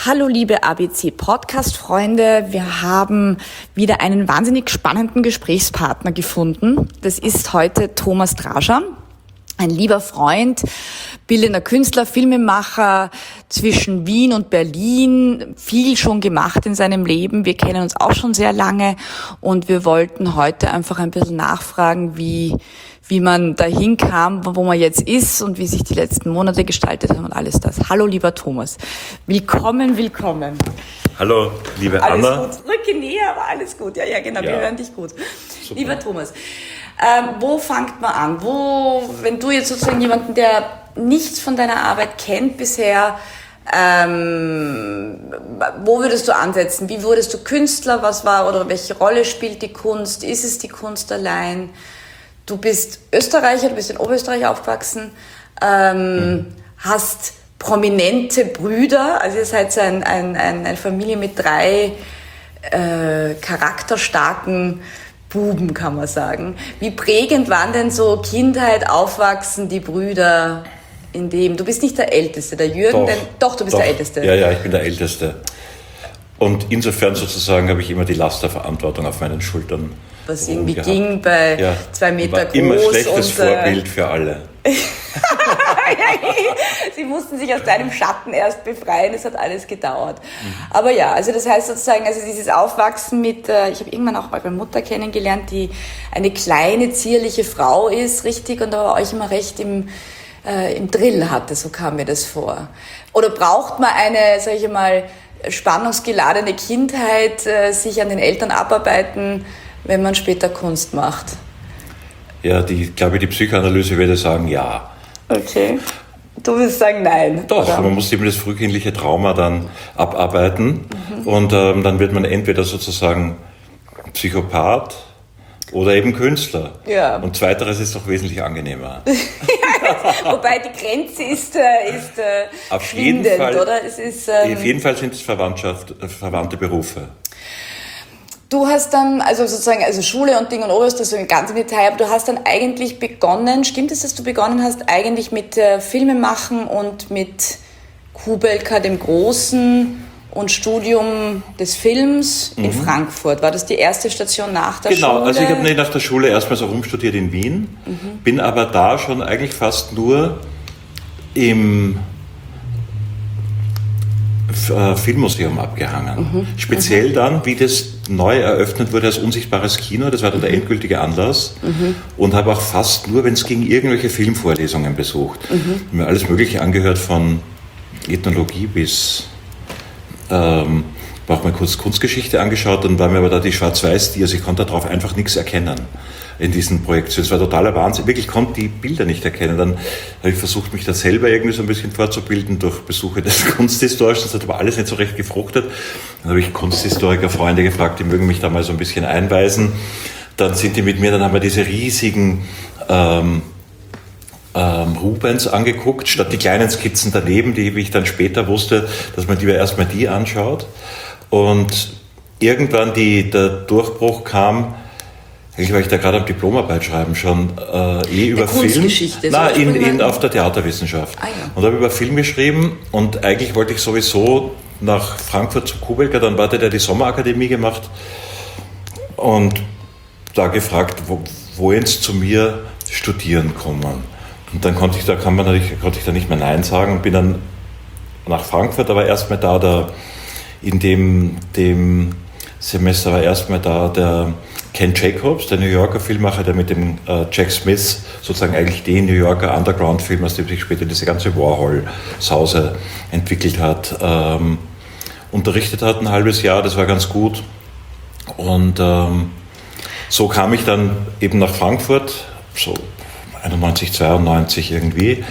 Hallo liebe ABC-Podcast-Freunde, wir haben wieder einen wahnsinnig spannenden Gesprächspartner gefunden. Das ist heute Thomas Drascher, ein lieber Freund, bildender Künstler, Filmemacher zwischen Wien und Berlin, viel schon gemacht in seinem Leben. Wir kennen uns auch schon sehr lange und wir wollten heute einfach ein bisschen nachfragen, wie man dahin kam, wo man jetzt ist und wie sich die letzten Monate gestaltet haben und alles das. Hallo lieber Thomas, willkommen. Hallo liebe Anna. Alles gut, rücke näher, aber alles gut. Ja, genau, wir hören dich gut. Super. Lieber Thomas, wo fängt man an? Wenn du jetzt sozusagen jemanden, der nichts von deiner Arbeit kennt bisher, wo würdest du ansetzen? Wie wurdest du Künstler? Was war oder welche Rolle spielt die Kunst? Ist es die Kunst allein? Du bist Österreicher, du bist in Oberösterreich aufgewachsen, hast prominente Brüder, also ihr seid eine Familie mit 3 charakterstarken Buben, kann man sagen. Wie prägend waren denn so Kindheit, Aufwachsen, die Brüder in dem? Du bist nicht der Älteste, der Jürgen, du bist der Älteste. Ja, ich bin der Älteste. Und insofern sozusagen habe ich immer die Last der Verantwortung auf meinen Schultern. Was irgendwie ging bei 2 Meter groß. Immer schlechtes Vorbild für alle. Sie mussten sich aus deinem Schatten erst befreien, es hat alles gedauert. Aber ja, also das heißt sozusagen, also dieses Aufwachsen mit, ich habe irgendwann auch mal meine Mutter kennengelernt, die eine kleine, zierliche Frau ist, richtig, und aber euch immer recht im Drill hatte, so kam mir das vor. Oder braucht man eine, sage ich mal, spannungsgeladene Kindheit, sich an den Eltern abarbeiten, wenn man später Kunst macht? Ja, ich glaube, die Psychoanalyse würde sagen, ja. Okay. Du würdest sagen, nein. Doch, oder? Man muss eben das frühkindliche Trauma dann abarbeiten und dann wird man entweder sozusagen Psychopath oder eben Künstler. Ja. Und zweiteres ist doch wesentlich angenehmer. Wobei die Grenze ist Auf jeden schwindend, Fall, oder? Es ist, auf jeden Fall sind es verwandte Berufe. Du hast dann, also sozusagen, also Schule und Ding und Oberösterreich, so ganz im Detail, aber du hast dann eigentlich begonnen, stimmt es, dass du begonnen hast, eigentlich mit Filmemachen und mit Kubelka dem Großen und Studium des Films in Frankfurt? War das die erste Station nach der Schule? Genau, also ich habe nach der Schule erstmal so rumstudiert in Wien, bin aber da schon eigentlich fast nur im Filmmuseum abgehangen. Speziell dann, wie das neu eröffnet wurde als unsichtbares Kino, das war dann der endgültige Anlass, und habe auch fast nur, wenn es ging, irgendwelche Filmvorlesungen besucht. Mir alles Mögliche angehört, von Ethnologie bis auch mal kurz Kunstgeschichte angeschaut, dann war mir aber da die Schwarz-Weiß, also ich konnte darauf einfach nichts erkennen in diesen Projektionen. Es war totaler Wahnsinn. Wirklich konnte die Bilder nicht erkennen. Dann habe ich versucht, mich da selber irgendwie so ein bisschen vorzubilden durch Besuche des Kunsthistorischen. Das hat aber alles nicht so recht gefruchtet. Dann habe ich Kunsthistoriker-Freunde gefragt, die mögen mich da mal so ein bisschen einweisen. Dann sind die mit mir, dann haben wir diese riesigen Rubens angeguckt, statt die kleinen Skizzen daneben, die, wie ich dann später wusste, dass man lieber erstmal die anschaut. Und irgendwann der Durchbruch kam, eigentlich war ich da gerade am Diplomarbeit schreiben schon, über Film. Auf der Theaterwissenschaft. Ah, ja. Und habe über Film geschrieben und eigentlich wollte ich sowieso nach Frankfurt zu Kubelka, dann hatte der die Sommerakademie gemacht und da gefragt, wo jetzt zu mir studieren kommen. Und dann konnte ich da nicht mehr Nein sagen und bin dann nach Frankfurt, aber erstmal in dem Semester war erstmal da der Ken Jacobs, der New Yorker Filmemacher, der mit dem Jack Smith sozusagen eigentlich den New Yorker Underground-Film, aus dem sich später diese ganze Warhol-Sause entwickelt hat, unterrichtet hat ein halbes Jahr, das war ganz gut. Und so kam ich dann eben nach Frankfurt, so 91, 92 irgendwie.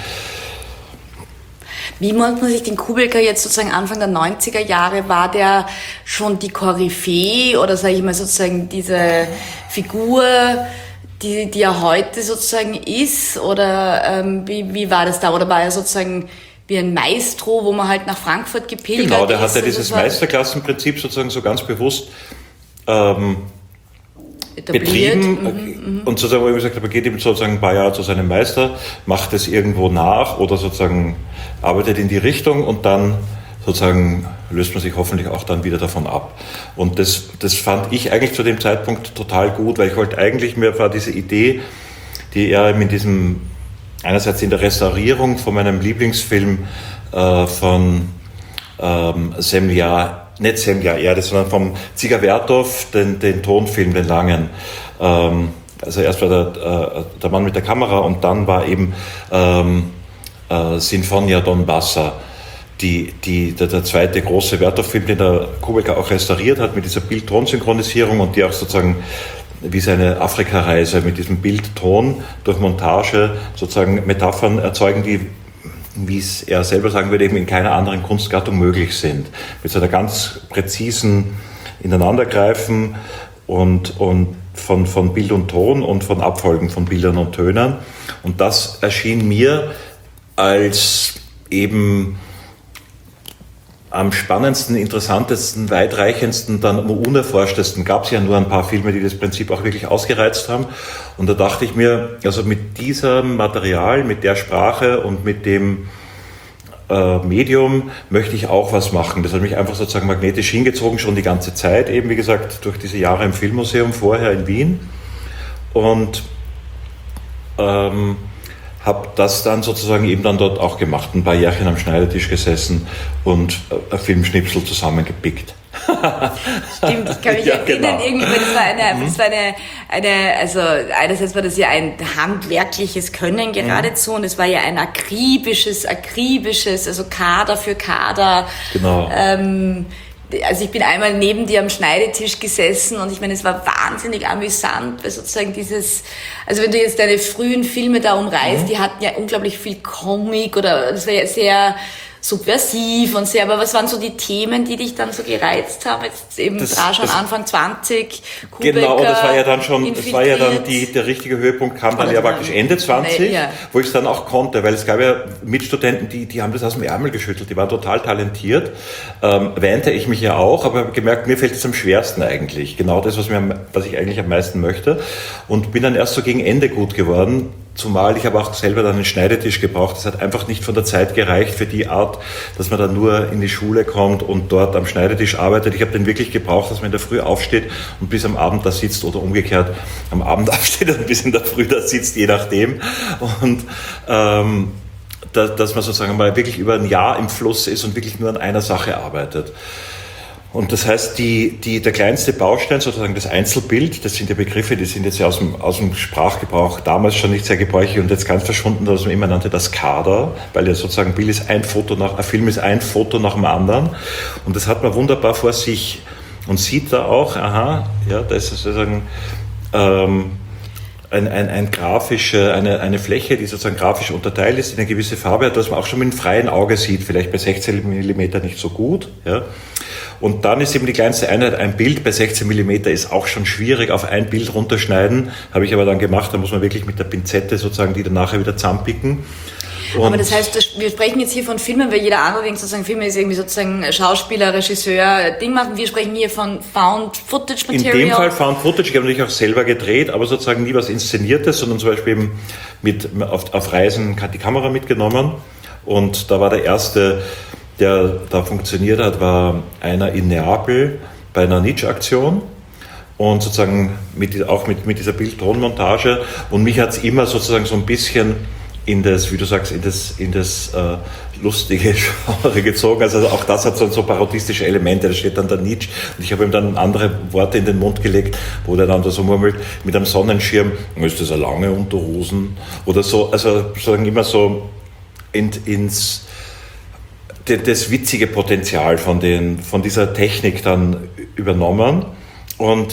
Wie muss man sich den Kubelka jetzt sozusagen Anfang der 90er Jahre, war der schon die Koryphäe oder sage ich mal sozusagen diese Figur, die er heute sozusagen ist, oder wie war das da? Oder war er sozusagen wie ein Maestro, wo man halt nach Frankfurt gepilgert ist? Genau, der hat ja dieses Meisterklassenprinzip sozusagen so ganz bewusst betrieben und sozusagen, wo ich gesagt habe, er geht eben sozusagen ein paar Jahre zu seinem Meister, macht es irgendwo nach oder sozusagen arbeitet in die Richtung und dann sozusagen löst man sich hoffentlich auch dann wieder davon ab. Und das fand ich eigentlich zu dem Zeitpunkt total gut, weil ich wollte eigentlich, mir war diese Idee, die er in diesem, einerseits in der Restaurierung von meinem Lieblingsfilm von Semja, nicht Semja Erde, sondern vom Dziga-Vertov, den Tonfilm, den langen. Also erst war der Mann mit der Kamera und dann war eben Sinfonia Donbassa, der zweite große Vertov-Film, den der Kubelka auch restauriert hat mit dieser Bild-Ton-Synchronisierung und die auch sozusagen wie seine Afrika-Reise mit diesem Bild-Ton durch Montage sozusagen Metaphern erzeugen, die, wie es er selber sagen würde, eben in keiner anderen Kunstgattung möglich sind. Mit so einer ganz präzisen Ineinandergreifen und von Bild und Ton und von Abfolgen von Bildern und Tönen. Und das erschien mir als eben am spannendsten, interessantesten, weitreichendsten, dann am unerforschtesten. Gab es ja nur ein paar Filme, die das Prinzip auch wirklich ausgereizt haben. Und da dachte ich mir, also mit diesem Material, mit der Sprache und mit dem Medium möchte ich auch was machen. Das hat mich einfach sozusagen magnetisch hingezogen, schon die ganze Zeit, eben wie gesagt, durch diese Jahre im Filmmuseum vorher in Wien. Und habe das dann sozusagen eben dann dort auch gemacht, ein paar Jährchen am Schneidertisch gesessen und ein Filmschnipsel zusammengepickt. Stimmt, ich kann mich erinnern, genau. irgendwie, das war also einerseits war das ja ein handwerkliches Können geradezu und es war ja ein akribisches, also Kader für Kader. Genau. Also ich bin einmal neben dir am Schneidetisch gesessen und ich meine, es war wahnsinnig amüsant, weil sozusagen also wenn du jetzt deine frühen Filme da umreißt, die hatten ja unglaublich viel Comic oder das war ja sehr subversiv und sehr, aber was waren so die Themen, die dich dann so gereizt haben? Jetzt eben Dražan Anfang 20, Kubelka, genau, das war ja dann schon, das war ja dann der richtige Höhepunkt kam dann ja praktisch Ende 20, wo ich es dann auch konnte, weil es gab ja Mitstudenten, die haben das aus dem Ärmel geschüttelt, die waren total talentiert, wähnte ich mich ja auch, aber habe gemerkt, mir fällt es am schwersten eigentlich, genau das, was ich eigentlich am meisten möchte und bin dann erst so gegen Ende gut geworden. Zumal ich aber auch selber dann einen Schneidetisch gebraucht. Das hat einfach nicht von der Zeit gereicht für die Art, dass man dann nur in die Schule kommt und dort am Schneidetisch arbeitet. Ich habe den wirklich gebraucht, dass man in der Früh aufsteht und bis am Abend da sitzt oder umgekehrt am Abend aufsteht und bis in der Früh da sitzt, je nachdem. Und dass man sozusagen mal wirklich über ein Jahr im Fluss ist und wirklich nur an einer Sache arbeitet. Und das heißt, der kleinste Baustein, sozusagen das Einzelbild, das sind ja Begriffe, die sind jetzt ja aus dem Sprachgebrauch damals schon nicht sehr gebräuchlich und jetzt ganz verschwunden, dass man immer nannte das Kader, weil ja sozusagen ein Film ist ein Foto nach dem anderen. Und das hat man wunderbar vor sich und sieht da auch, da ist sozusagen eine Fläche, die sozusagen grafisch unterteilt ist, in eine gewisse Farbe hat, dass man auch schon mit dem freien Auge sieht, vielleicht bei 16 mm nicht so gut, ja. Und dann ist eben die kleinste Einheit ein Bild. Bei 16 mm ist auch schon schwierig, auf ein Bild runterschneiden. Habe ich aber dann gemacht. Da muss man wirklich mit der Pinzette sozusagen die dann nachher wieder zusammenpicken. Aber das heißt, wir sprechen jetzt hier von Filmen, weil jeder andere denkt sozusagen, Filme ist irgendwie sozusagen Schauspieler, Regisseur, Ding machen. Wir sprechen hier von Found Footage Material. In dem Fall Found Footage. Ich habe natürlich auch selber gedreht, aber sozusagen nie was Inszeniertes, sondern zum Beispiel eben auf Reisen die Kamera mitgenommen. Und da war der erste, der da funktioniert hat, war einer in Neapel bei einer Nietzsche-Aktion und sozusagen mit dieser Bild-Ton-Montage und mich hat es immer sozusagen so ein bisschen in das, wie du sagst, in das lustige Genre gezogen. Also auch das hat so parodistische Elemente. Da steht dann der Nietzsche und ich habe ihm dann andere Worte in den Mund gelegt, wo der dann da so murmelt, mit einem Sonnenschirm, ist das eine lange Unterhosen oder so, also sozusagen immer so das witzige Potenzial von dieser Technik dann übernommen und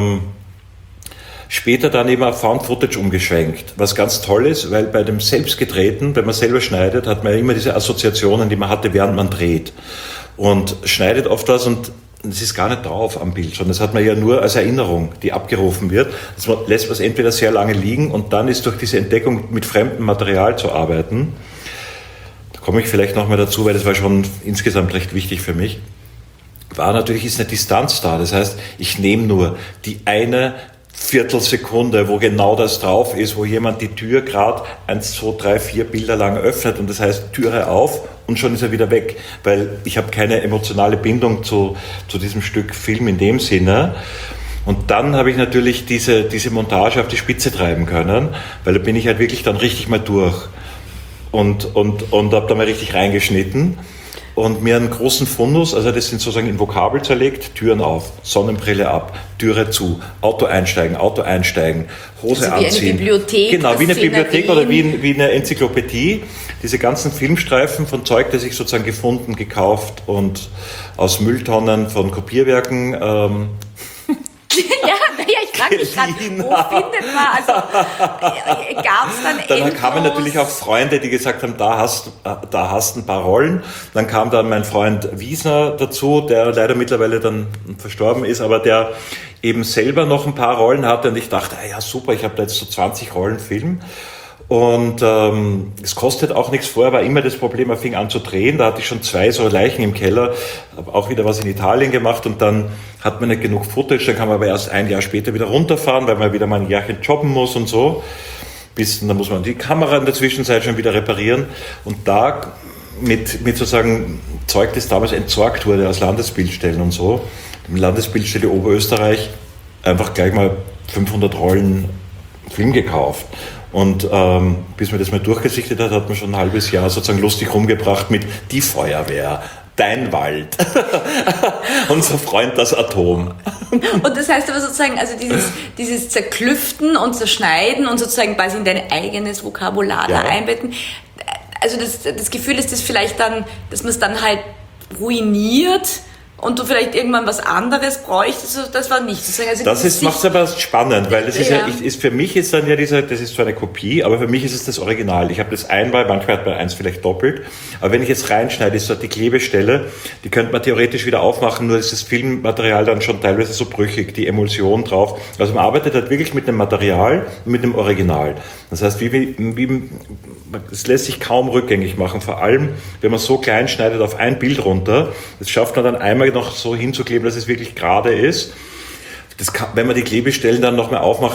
später dann eben auf Found Footage umgeschwenkt, was ganz toll ist, weil bei dem Selbstgedrehten, wenn man selber schneidet, hat man ja immer diese Assoziationen, die man hatte, während man dreht und schneidet oft was und es ist gar nicht drauf am Bild, sondern das hat man ja nur als Erinnerung, die abgerufen wird. Man lässt was entweder sehr lange liegen und dann ist durch diese Entdeckung mit fremdem Material zu arbeiten. Komme ich vielleicht nochmal dazu, weil das war schon insgesamt recht wichtig für mich, ist eine Distanz da. Das heißt, ich nehme nur die eine Viertelsekunde, wo genau das drauf ist, wo jemand die Tür gerade 1, 2, 3, 4 Bilder lang öffnet und das heißt Türe auf und schon ist er wieder weg, weil ich habe keine emotionale Bindung zu diesem Stück Film in dem Sinne. Und dann habe ich natürlich diese Montage auf die Spitze treiben können, weil da bin ich halt wirklich dann richtig mal durch und habe da mal richtig reingeschnitten. Und mir einen großen Fundus, also das sind sozusagen in Vokabel zerlegt, Türen auf, Sonnenbrille ab, Türe zu, Auto einsteigen, Hose also wie anziehen. Wie eine Bibliothek. Genau, wie eine Bibliothek oder wie eine Enzyklopädie. Diese ganzen Filmstreifen von Zeug, das ich sozusagen gefunden, gekauft und aus Mülltonnen von Kopierwerken ich frage mich gerade, wo findet man, also gab es dann Dann kamen natürlich auch Freunde, die gesagt haben, da hast ein paar Rollen. Dann kam dann mein Freund Wiesner dazu, der leider mittlerweile dann verstorben ist, aber der eben selber noch ein paar Rollen hatte und ich dachte, ja super, ich habe da jetzt so 20 Rollen Film. Und es kostet auch nichts. Vorher war immer das Problem, er fing an zu drehen. Da hatte ich schon 2 so Leichen im Keller, habe auch wieder was in Italien gemacht und dann hat man nicht genug Footage. Dann kann man aber erst ein Jahr später wieder runterfahren, weil man wieder mal ein Jahrchen jobben muss und so. Dann muss man die Kamera in der Zwischenzeit schon wieder reparieren. Und da mit sozusagen Zeug, das damals entsorgt wurde aus Landesbildstellen und so, die Landesbildstelle Oberösterreich, einfach gleich mal 500 Rollen Film gekauft. Und bis man das mal durchgesichtet hat, hat man schon ein halbes Jahr sozusagen lustig rumgebracht mit die Feuerwehr, dein Wald, unser Freund das Atom. Und das heißt aber sozusagen, also dieses Zerklüften und Zerschneiden und sozusagen quasi in dein eigenes Vokabular da einbetten, also das Gefühl ist das vielleicht dann, dass man es dann halt ruiniert und du vielleicht irgendwann was anderes bräuchtest, das war nicht. Also das macht es aber spannend, weil das ist für mich ist dann ja das ist zwar eine Kopie, aber für mich ist es das Original. Ich habe das einmal, manchmal hat man eins vielleicht doppelt, aber wenn ich jetzt reinschneide, ist dort die Klebestelle, die könnte man theoretisch wieder aufmachen, nur ist das Filmmaterial dann schon teilweise so brüchig, die Emulsion drauf. Also man arbeitet halt wirklich mit dem Material, mit dem Original. Das heißt, es lässt sich kaum rückgängig machen, vor allem, wenn man so klein schneidet auf ein Bild runter, das schafft man dann einmal noch so hinzukleben, dass es wirklich gerade ist. Wenn man die Klebestellen dann nochmal aufmacht,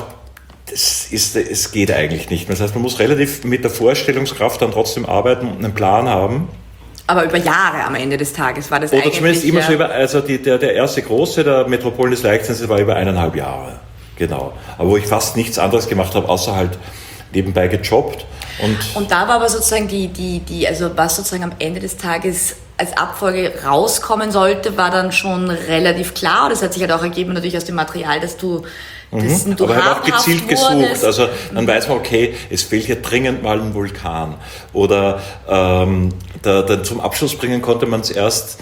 es geht eigentlich nicht mehr. Das heißt, man muss relativ mit der Vorstellungskraft dann trotzdem arbeiten und einen Plan haben. Aber über Jahre am Ende des Tages war das oder eigentlich... Oder zumindest immer so also der erste große, der Metropolen des Leichtsinns, war über 1,5 Jahre. Genau. Aber wo ich fast nichts anderes gemacht habe, außer halt nebenbei gejobbt. Und da war aber sozusagen also was sozusagen am Ende des Tages als Abfolge rauskommen sollte, war dann schon relativ klar. Und das hat sich halt auch ergeben natürlich aus dem Material, dass du aber halt auch gezielt gesucht. Also dann weiß man, okay, es fehlt hier dringend mal ein Vulkan. Oder zum Abschluss bringen konnte man es erst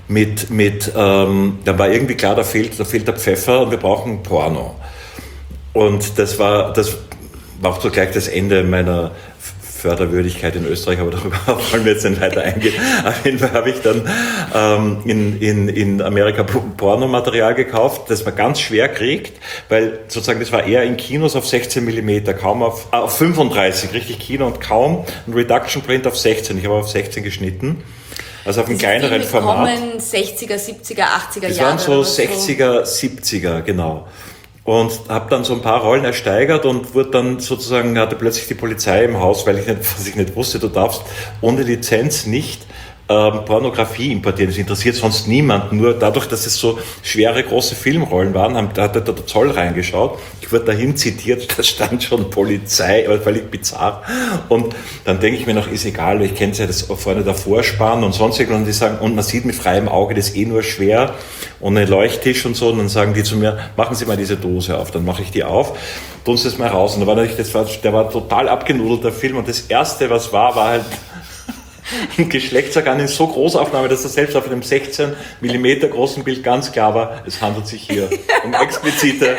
da war irgendwie klar, da fehlt der Pfeffer und wir brauchen Porno. Und das war auch so gleich das Ende meiner Förderwürdigkeit in Österreich, aber darüber wollen wir jetzt nicht weiter eingehen. Auf jeden Fall habe ich dann in Amerika Pornomaterial gekauft, das man ganz schwer kriegt, weil sozusagen das war eher in Kinos auf 16 mm, kaum auf 35, richtig Kino und kaum ein Reduction Print auf 16. Ich habe auf 16 geschnitten. Also auf einem kleineren Format. 60er, 70er, 80er das Jahre. Das waren so 60er, 70er, genau. Und habe dann so ein paar Rollen ersteigert und hatte plötzlich die Polizei im Haus, was ich nicht wusste, du darfst ohne Lizenz nicht Pornografie importieren. Das interessiert sonst niemanden. Nur dadurch, dass es so schwere, große Filmrollen waren, da hat der Zoll reingeschaut. Ich wurde dahin zitiert, da stand schon Polizei, aber völlig bizarr. Und dann denke ich mir noch, ist egal, ich kenne es ja, das vorne der Vorspann und sonst irgendwas. Und die sagen, und man sieht mit freiem Auge, das ist nur schwer. Und ein Leuchttisch und so. Und dann sagen die zu mir, machen Sie mal diese Dose auf. Dann mache ich die auf, tun Sie das mal raus. Und der war total abgenudelt, der Film. Und das Erste, was war halt ein Geschlechtsorgan in so Großaufnahme, dass das selbst auf einem 16 mm großen Bild ganz klar war, es handelt sich hier um explizite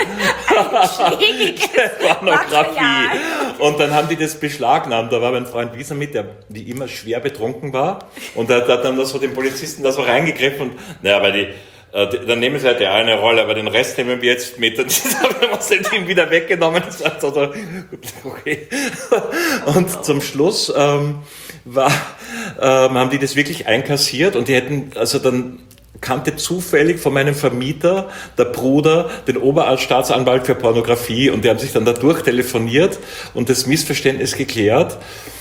Pornografie. Und dann haben die das beschlagnahmt. Da war mein Freund Wiesner mit, der wie immer schwer betrunken war. Und der hat dann so den Polizisten da so reingegriffen und, dann nehmen sie halt die eine Rolle, aber den Rest nehmen wir jetzt mit. Und dann haben wir den Team wieder weggenommen. Das war so, okay. Und zum Schluss haben die das wirklich einkassiert und die hätten also dann kannte zufällig von meinem Vermieter, der Bruder, den Oberstaatsanwalt für Pornografie, und die haben sich dann da durchtelefoniert und das Missverständnis geklärt.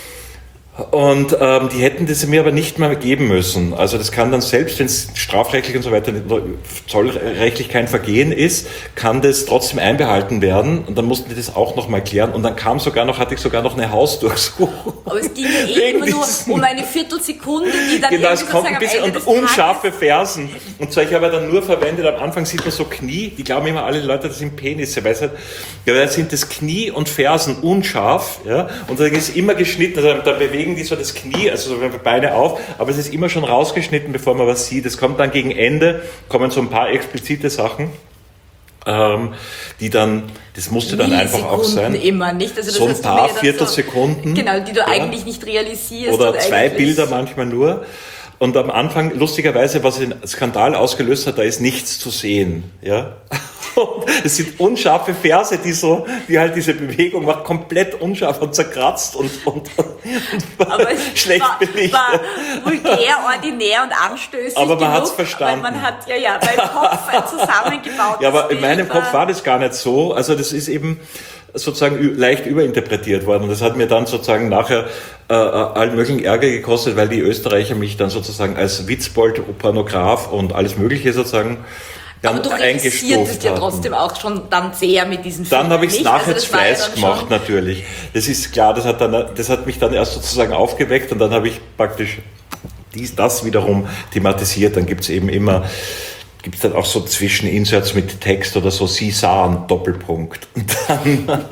Und die hätten das mir aber nicht mehr geben müssen. Also das kann dann, selbst wenn es strafrechtlich und so weiter, zollrechtlich kein Vergehen ist, kann das trotzdem einbehalten werden. Und dann mussten die das auch noch mal klären. Und dann hatte ich sogar noch eine Hausdurchsuchung. Aber es ging ja immer nur um eine Viertelsekunde, die dann genau, es kommt ein bisschen, und unscharfe Tages Fersen. Und zwar, ich habe dann nur verwendet, am Anfang sieht man so Knie, die glauben immer alle Leute, das sind Penisse, weil da sind das Knie und Fersen unscharf, ja, und dann ist immer geschnitten, also da bewegen die so das Knie, also so Beine auf, aber es ist immer schon rausgeschnitten, bevor man was sieht. Es kommt dann gegen Ende, kommen so ein paar explizite Sachen, die dann, das musste dann einfach auch sein. Immer nicht. Also das so ein paar Viertelsekunden. Genau, die du eigentlich nicht realisierst. Oder 2 Bilder manchmal nur. Und am Anfang, lustigerweise, was den Skandal ausgelöst hat, da ist nichts zu sehen. Ja? Es sind unscharfe Ferse, die halt diese Bewegung macht, komplett unscharf und zerkratzt und aber schlecht belichtet. War vulgär, ordinär und anstößig. Aber man hat es verstanden. Weil man hat beim Kopf ein zusammengebautes Ja, aber in Bild meinem Kopf war das gar nicht so. Also das ist eben sozusagen leicht überinterpretiert worden. Und das hat mir dann sozusagen nachher allen möglichen Ärger gekostet, weil die Österreicher mich dann sozusagen als Witzbold, Pornograf und alles Mögliche sozusagen dann aber du realisiertest ja trotzdem auch schon dann sehr mit diesen Filmen. Dann habe ich es nachher zu Fleiß gemacht, natürlich. Das ist klar, das hat mich dann erst sozusagen aufgeweckt, und dann habe ich praktisch das wiederum thematisiert. Dann gibt es dann auch so Zwischeninserts mit Text oder so, Sie sahen, Doppelpunkt. Und dann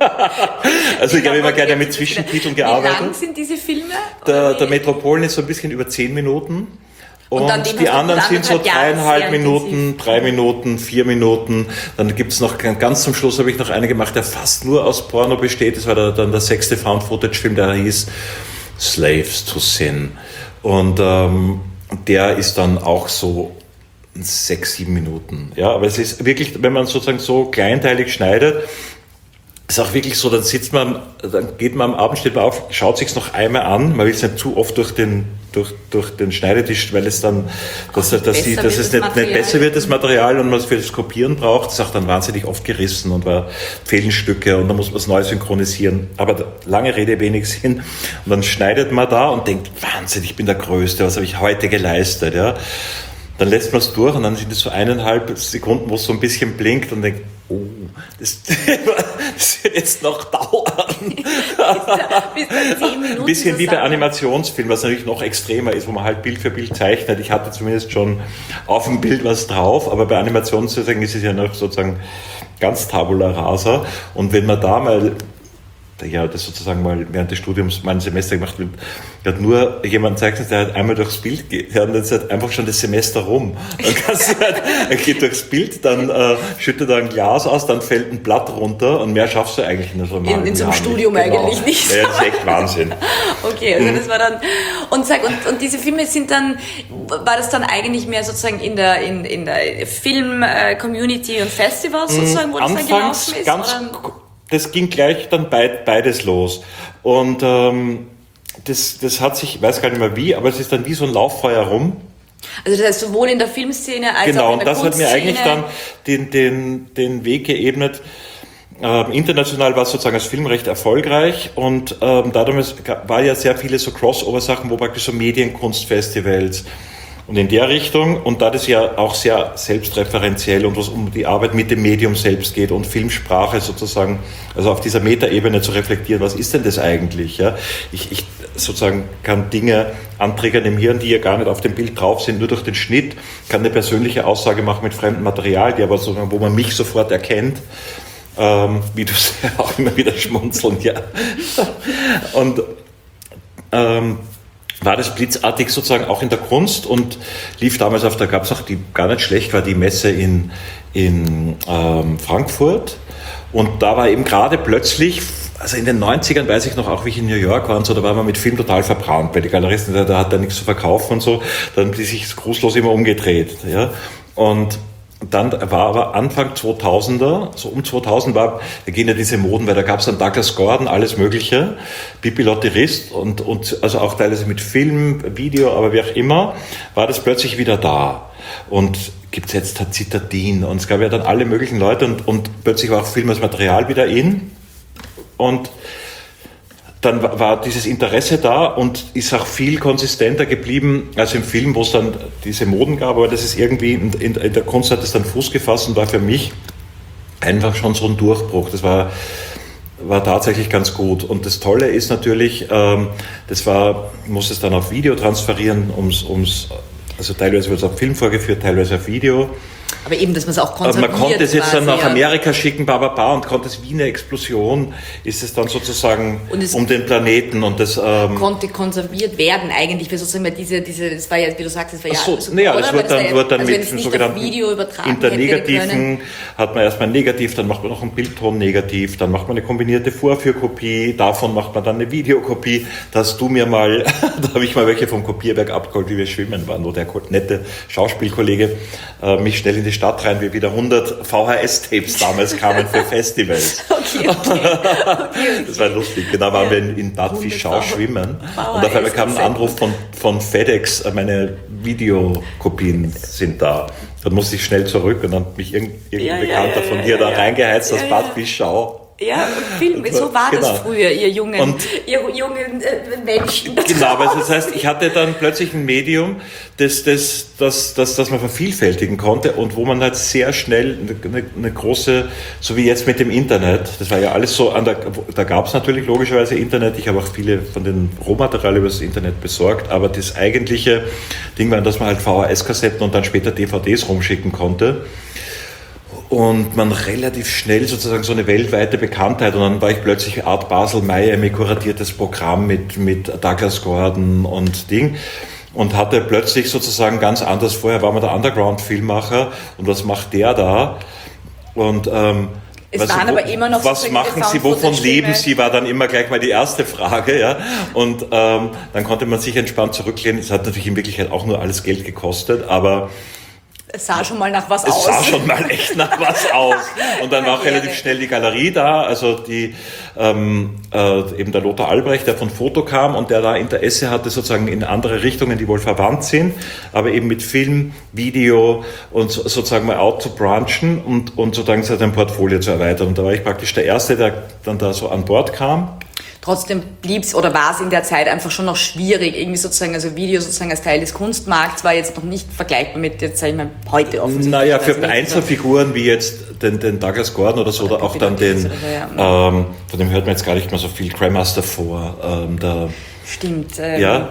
also ich habe immer gerne mit Zwischentiteln gearbeitet. Wie lang sind diese Filme? Der Metropolen ist so ein bisschen über 10 Minuten. Und die anderen sind so 3,5 Minuten, 3 Minuten, 4 Minuten. Dann gibt's noch, ganz zum Schluss habe ich noch einen gemacht, der fast nur aus Porno besteht. Das war dann der 6. Found-Footage-Film, der hieß Slaves to Sin. Und der ist dann auch so 6, 7 Minuten. Ja, aber es ist wirklich, wenn man sozusagen so kleinteilig schneidet, ist auch wirklich so, dann geht man am Abend, steht man auf, schaut sich's noch einmal an, man will es nicht zu oft durch den Schneidetisch, weil es dann, dass es nicht besser wird, das Material, und man es für das Kopieren braucht, das ist auch dann wahnsinnig oft gerissen und fehlen Stücke und dann muss man es neu synchronisieren. Aber lange Rede, wenig Sinn. Und dann schneidet man da und denkt, Wahnsinn, ich bin der Größte, was habe ich heute geleistet, ja. Dann lässt man es durch und dann sind es so 1,5 Sekunden, wo es so ein bisschen blinkt und denkt, oh, das wird jetzt noch dauern. Bis 10 Minuten. Ein bisschen wie bei Animationsfilmen, was natürlich noch extremer ist, wo man halt Bild für Bild zeichnet. Ich hatte zumindest schon auf dem Bild was drauf, aber bei Animationsfilmen ist es ja noch sozusagen ganz tabula rasa. Und wenn man da mal das sozusagen mal während des Studiums mal ein Semester gemacht wird, hat nur jemand zeichnet, der halt einmal durchs Bild geht, ja, und dann ist halt einfach schon das Semester rum. Dann kannst du er geht durchs Bild, dann schüttet er ein Glas aus, dann fällt ein Blatt runter und mehr schaffst du eigentlich in so einem in so einem Studium nicht. Eigentlich nicht. Ja, das ist echt Wahnsinn. Okay, also das war dann, und diese Filme sind dann, war das dann eigentlich mehr sozusagen in der Film-Community und Festivals sozusagen, wo das dann gelaufen ist? Das ging gleich dann beides los. Und das hat sich, ich weiß gar nicht mehr wie, aber es ist dann wie so ein Lauffeuer rum. Also das heißt sowohl in der Filmszene als auch in der Kunstszene. Genau, und das hat mir eigentlich dann den Weg geebnet. International war es sozusagen als Film recht erfolgreich, und dadurch war ja sehr viele so Crossover-Sachen, wo praktisch so Medienkunstfestivals und in der Richtung, und da das ja auch sehr selbstreferenziell und was um die Arbeit mit dem Medium selbst geht und Filmsprache sozusagen, also auf dieser Metaebene zu reflektieren, was ist denn das eigentlich? Ja? Ich sozusagen kann Dinge antriggern im Hirn, die ja gar nicht auf dem Bild drauf sind, nur durch den Schnitt, kann eine persönliche Aussage machen mit fremdem Material, die aber sozusagen, wo man mich sofort erkennt, wie du es auch immer wieder schmunzeln, ja. Und war das blitzartig sozusagen auch in der Kunst und lief damals da gab es auch gar nicht schlecht, war die Messe in Frankfurt, und da war eben gerade plötzlich, also in den 90ern weiß ich noch, auch wie ich in New York war und so, da war man mit Film total verbrannt, bei den Galeristen, da hat er nichts zu verkaufen und so, dann haben die sich grußlos immer umgedreht, ja, und dann war aber Anfang 2000er, so um 2000 da gehen ja diese Moden, weil da gab es dann Douglas Gordon, alles Mögliche, Pippi Lotterist und also auch teilweise mit Film, Video, aber wie auch immer, war das plötzlich wieder da. und gibt es jetzt Zitadin und es gab ja dann alle möglichen Leute und plötzlich war auch filmisches Material wieder in und dann war dieses Interesse da und ist auch viel konsistenter geblieben als im Film, wo es dann diese Moden gab, aber das ist irgendwie, in der Kunst hat es dann Fuß gefasst und war für mich einfach schon so ein Durchbruch. Das war tatsächlich ganz gut. Und das Tolle ist natürlich, muss es dann auf Video transferieren, also teilweise wird es auf Film vorgeführt, teilweise auf Video. Aber eben, dass man es auch konserviert. Man konnte es jetzt dann nach Amerika schicken, und konnte es wie eine Explosion, ist es dann sozusagen um den Planeten und das konnte konserviert werden eigentlich, weil sozusagen das war ja, wie du sagst, das war es wird dann mit dem sogenannten Video übertragen Internegativen, hat man erstmal ein Negativ, dann macht man noch ein Bildton-Negativ, dann macht man eine kombinierte Vorführkopie, davon macht man dann eine Videokopie. Da hast du mir mal, da habe ich mal welche vom Kopierwerk abgeholt, wie wir schwimmen waren, wo der nette Schauspielkollege mich schnell in die Stadt rein, wie wieder 100 VHS-Tapes damals kamen für Festivals. Okay. Das war lustig. Genau, waren wir in Bad Fischau schwimmen und auf einmal kam ein Anruf von FedEx, meine Videokopien sind da. Dann musste ich schnell zurück und dann hat mich irgendein Bekannter von dir da reingeheizt aus Bad Fischau. Ja, Film, so war das früher, ihr jungen Menschen. Genau, aber das heißt, ich hatte dann plötzlich ein Medium, das man vervielfältigen konnte und wo man halt sehr schnell eine große, so wie jetzt mit dem Internet, das war ja alles so, da gab es natürlich logischerweise Internet, ich habe auch viele von den Rohmaterialien über das Internet besorgt, aber das eigentliche Ding war, dass man halt VHS-Kassetten und dann später DVDs rumschicken konnte. Und man relativ schnell sozusagen so eine weltweite Bekanntheit und dann war ich plötzlich Art Basel Miami kuratiertes Programm mit Douglas Gordon und Ding und hatte plötzlich sozusagen ganz anders, vorher war man der Underground-Filmmacher und was macht der da und was machen Sie, wovon leben Sie, war dann immer gleich mal die erste Frage, ja. Und dann konnte man sich entspannt zurücklehnen. Es hat natürlich in Wirklichkeit auch nur alles Geld gekostet, aber es sah schon mal nach was aus. Es sah schon mal echt nach was aus. Und dann war auch relativ schnell die Galerie da, also die eben der Lothar Albrecht, der von Foto kam und der da Interesse hatte sozusagen in andere Richtungen, die wohl verwandt sind, aber eben mit Film, Video und sozusagen mal out zu branchen und sozusagen sein Portfolio zu erweitern. Und da war ich praktisch der Erste, der dann da so an Bord kam. Trotzdem blieb's oder war es in der Zeit einfach schon noch schwierig, irgendwie sozusagen, also Video sozusagen als Teil des Kunstmarkts war jetzt noch nicht vergleichbar mit, jetzt sage ich mal, heute offensichtlich. Naja, für Einzelfiguren wie jetzt den Douglas Gordon oder so, oder auch dann den, von dem hört man jetzt gar nicht mehr so viel, Grandmaster vor. Stimmt. Ja.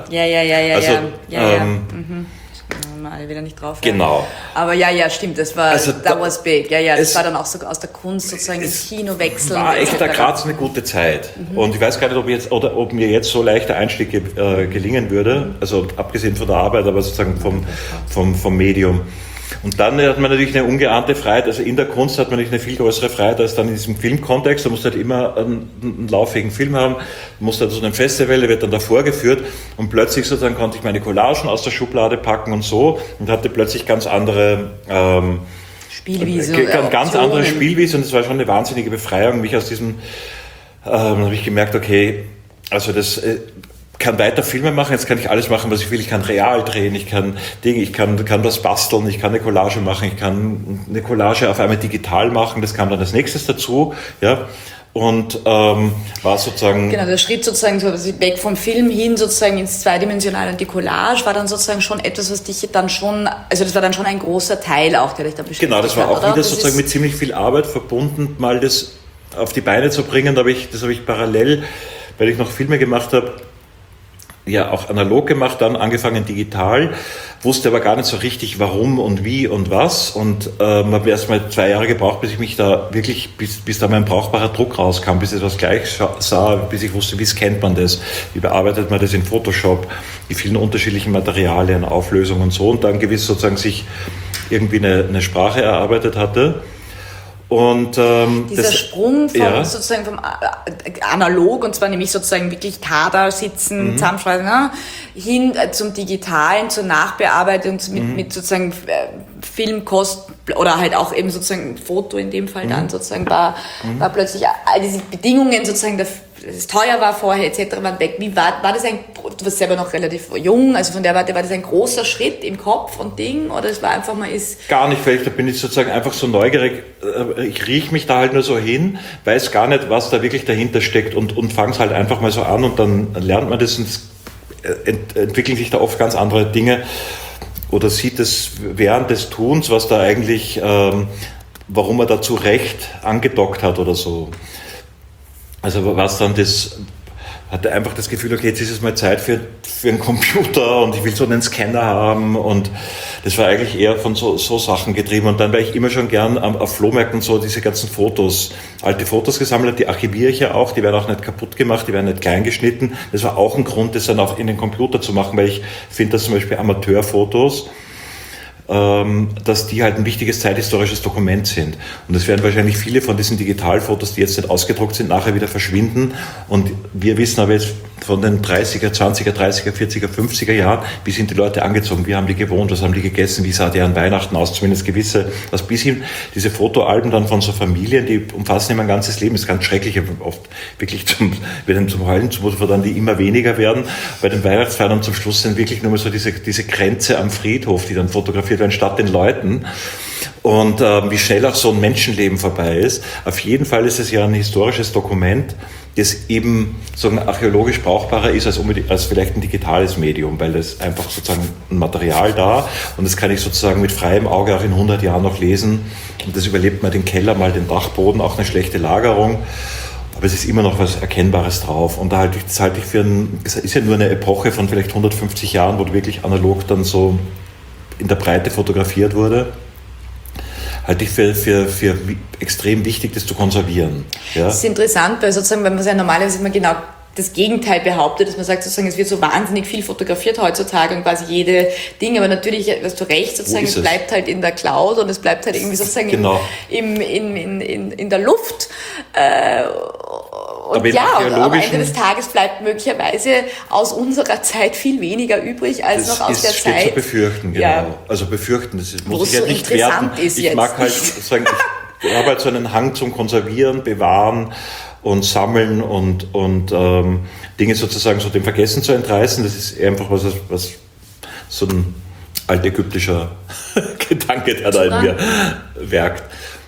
Alle wieder nicht drauf. Genau. Aber stimmt, das war, that was big. Das war dann auch so aus der Kunst sozusagen ins Kino wechseln. War echt da gerade eine gute Zeit. Und ich weiß gar nicht, ob mir jetzt so leicht der Einstieg gelingen würde, also abgesehen von der Arbeit, aber sozusagen vom Medium. Und dann hat man natürlich eine ungeahnte Freiheit, also in der Kunst hat man natürlich eine viel größere Freiheit als dann in diesem Filmkontext. Da musst du halt immer einen laufigen Film haben, du musst halt so ein Festival, der wird dann da vorgeführt und plötzlich sozusagen konnte ich meine Collagen aus der Schublade packen und so und hatte plötzlich ganz andere Spielwiese. Ganz andere Spielwiese und es war schon eine wahnsinnige Befreiung, mich aus diesem, habe ich gemerkt, okay, also das kann weiter Filme machen, jetzt kann ich alles machen, was ich will. Ich kann real drehen, ich kann was basteln, ich kann eine Collage machen, ich kann eine Collage auf einmal digital machen, das kam dann als nächstes dazu, ja. Und war sozusagen... Genau, der Schritt sozusagen so weg vom Film hin sozusagen ins Zweidimensionale und die Collage war dann sozusagen schon etwas, was dich dann schon, also das war dann schon ein großer Teil auch, der dich dann beschäftigt hat. Genau, das war auch wieder sozusagen mit ziemlich viel Arbeit verbunden, mal das auf die Beine zu bringen. Das habe ich parallel, weil ich noch Filme gemacht habe, ja auch analog gemacht, dann angefangen digital, wusste aber gar nicht so richtig warum und wie und was und habe erst mal 2 Jahre gebraucht, bis ich mich da wirklich, bis da mein brauchbarer Druck rauskam, bis ich das gleich sah, bis ich wusste, wie scannt man das, wie bearbeitet man das in Photoshop, die vielen unterschiedlichen Materialien, Auflösungen und so und dann gewiss sozusagen sich irgendwie eine Sprache erarbeitet hatte. Und dieser Sprung sozusagen vom analog, und zwar nämlich sozusagen wirklich Kader sitzen, zusammenschreiben, hin zum Digitalen, zur Nachbearbeitung mit sozusagen Filmkost oder halt auch eben sozusagen Foto in dem Fall dann sozusagen war plötzlich all diese Bedingungen sozusagen es teuer war vorher etc. waren weg. Wie war das du warst selber noch relativ jung, also von der Warte, war das ein großer Schritt im Kopf und Ding, oder es war einfach mal Gar nicht, weil da bin ich sozusagen einfach so neugierig, ich rieche mich da halt nur so hin, weiß gar nicht, was da wirklich dahinter steckt und fange es halt einfach mal so an und dann lernt man das und es entwickeln sich da oft ganz andere Dinge oder sieht es während des Tuns, was da eigentlich, warum er da zu Recht angedockt hat oder so. Also was dann das, hatte einfach das Gefühl, okay, jetzt ist es mal Zeit für einen Computer und ich will so einen Scanner haben und das war eigentlich eher von so Sachen getrieben und dann war ich immer schon gern auf Flohmärkten so diese ganzen Fotos, alte Fotos gesammelt, die archiviere ich ja auch, die werden auch nicht kaputt gemacht, die werden nicht klein geschnitten. Das war auch ein Grund, das dann auch in den Computer zu machen, weil ich finde, dass zum Beispiel Amateurfotos, dass die halt ein wichtiges zeithistorisches Dokument sind. Und es werden wahrscheinlich viele von diesen Digitalfotos, die jetzt nicht ausgedruckt sind, nachher wieder verschwinden. Und wir wissen aber jetzt von den 30er, 20er, 30er, 40er, 50er Jahren, wie sind die Leute angezogen, wie haben die gewohnt, was haben die gegessen, wie sah deren Weihnachten aus, zumindest gewisse, was bis hin, diese Fotoalben dann von so Familien, die umfassen immer ein ganzes Leben, das ist ganz schrecklich, oft wirklich zum Heulen zumute, dann die immer weniger werden. Bei den Weihnachtsfeiern und zum Schluss sind wirklich nur mal so diese Kränze am Friedhof, die dann fotografiert werden, statt den Leuten. Und wie schnell auch so ein Menschenleben vorbei ist. Auf jeden Fall ist es ja ein historisches Dokument, das eben sozusagen archäologisch brauchbarer ist als vielleicht ein digitales Medium, weil das einfach sozusagen ein Material da und das kann ich sozusagen mit freiem Auge auch in 100 Jahren noch lesen und das überlebt mal den Keller, mal den Dachboden, auch eine schlechte Lagerung, aber es ist immer noch was Erkennbares drauf und das halte ich für es ist ja nur eine Epoche von vielleicht 150 Jahren, wo wirklich analog dann so in der Breite fotografiert wurde. Halte ich für extrem wichtig, das zu konservieren. Ja? Das ist interessant, weil sozusagen, wenn man ja normalerweise immer genau das Gegenteil behauptet, dass man sagt, sozusagen, es wird so wahnsinnig viel fotografiert heutzutage und quasi jede Ding, aber natürlich, hast du recht, sozusagen, es bleibt halt in der Cloud und es bleibt halt irgendwie sozusagen genau. in der Luft. Und am Ende des Tages bleibt möglicherweise aus unserer Zeit viel weniger übrig als noch aus der Zeit. Das ist zu befürchten, genau. Ja. Also befürchten, das muss ich ja nicht werten. Ich mag halt sagen, ich habe halt so einen Hang zum Konservieren, Bewahren und Sammeln und Dinge sozusagen so dem Vergessen zu entreißen. Das ist einfach was so ein altägyptischer Gedanke, der da in mir werkt.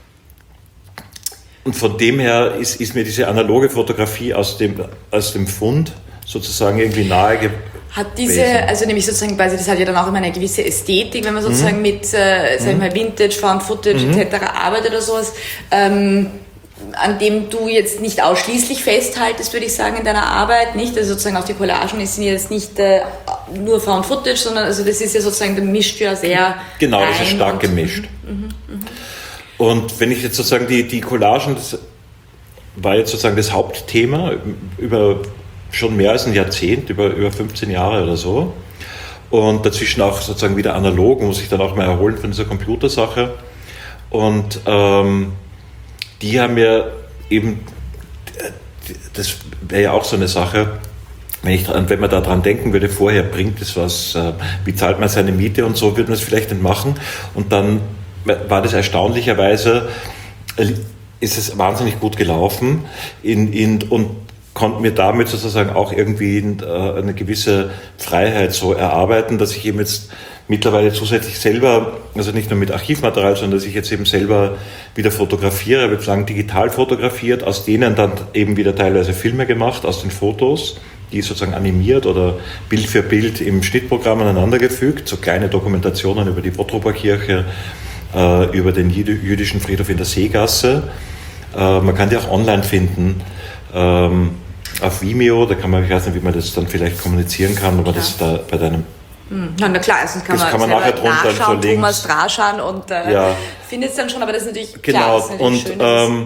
Und von dem her ist mir diese analoge Fotografie aus dem Fund sozusagen irgendwie nahe hat also nämlich sozusagen, quasi, das hat ja dann auch immer eine gewisse Ästhetik, wenn man sozusagen mit, sag ich mal, Vintage, Found Footage etc. arbeitet oder sowas, an dem du jetzt nicht ausschließlich festhaltest, würde ich sagen, in deiner Arbeit, nicht? Also sozusagen auch die Collagen sind jetzt nicht nur Found Footage, sondern also das ist ja sozusagen, da mischt ja sehr genau, das ist stark gemischt. Und wenn ich jetzt sozusagen die Collagen, das war jetzt sozusagen das Hauptthema über schon mehr als ein Jahrzehnt, über 15 Jahre oder so. Und dazwischen auch sozusagen wieder analog, muss ich dann auch mal erholen von dieser Computersache. Und die haben mir eben, das wäre ja auch so eine Sache, wenn man da dran denken würde, vorher bringt es was, wie zahlt man seine Miete und so, würde man es vielleicht nicht machen. Und dann war das erstaunlicherweise, ist es wahnsinnig gut gelaufen und konnte mir damit sozusagen auch irgendwie eine gewisse Freiheit so erarbeiten, dass ich eben jetzt mittlerweile zusätzlich selber, also nicht nur mit Archivmaterial, sondern dass ich jetzt eben selber wieder fotografiere, habe bislang digital fotografiert, aus denen dann eben wieder teilweise Filme gemacht, aus den Fotos, die sozusagen animiert oder Bild für Bild im Schnittprogramm aneinandergefügt, so kleine Dokumentationen über die Bottroper Kirche, über den jüdischen Friedhof in der Seegasse. Man kann die auch online finden, auf Vimeo, da kann man, ich weiß nicht, wie man das dann vielleicht kommunizieren kann, aber das da bei deinem... Na klar, also kann man nachher drunter nachschauen, so Thomas Draschan und findet es dann schon, aber das ist natürlich genau, klar, das ist natürlich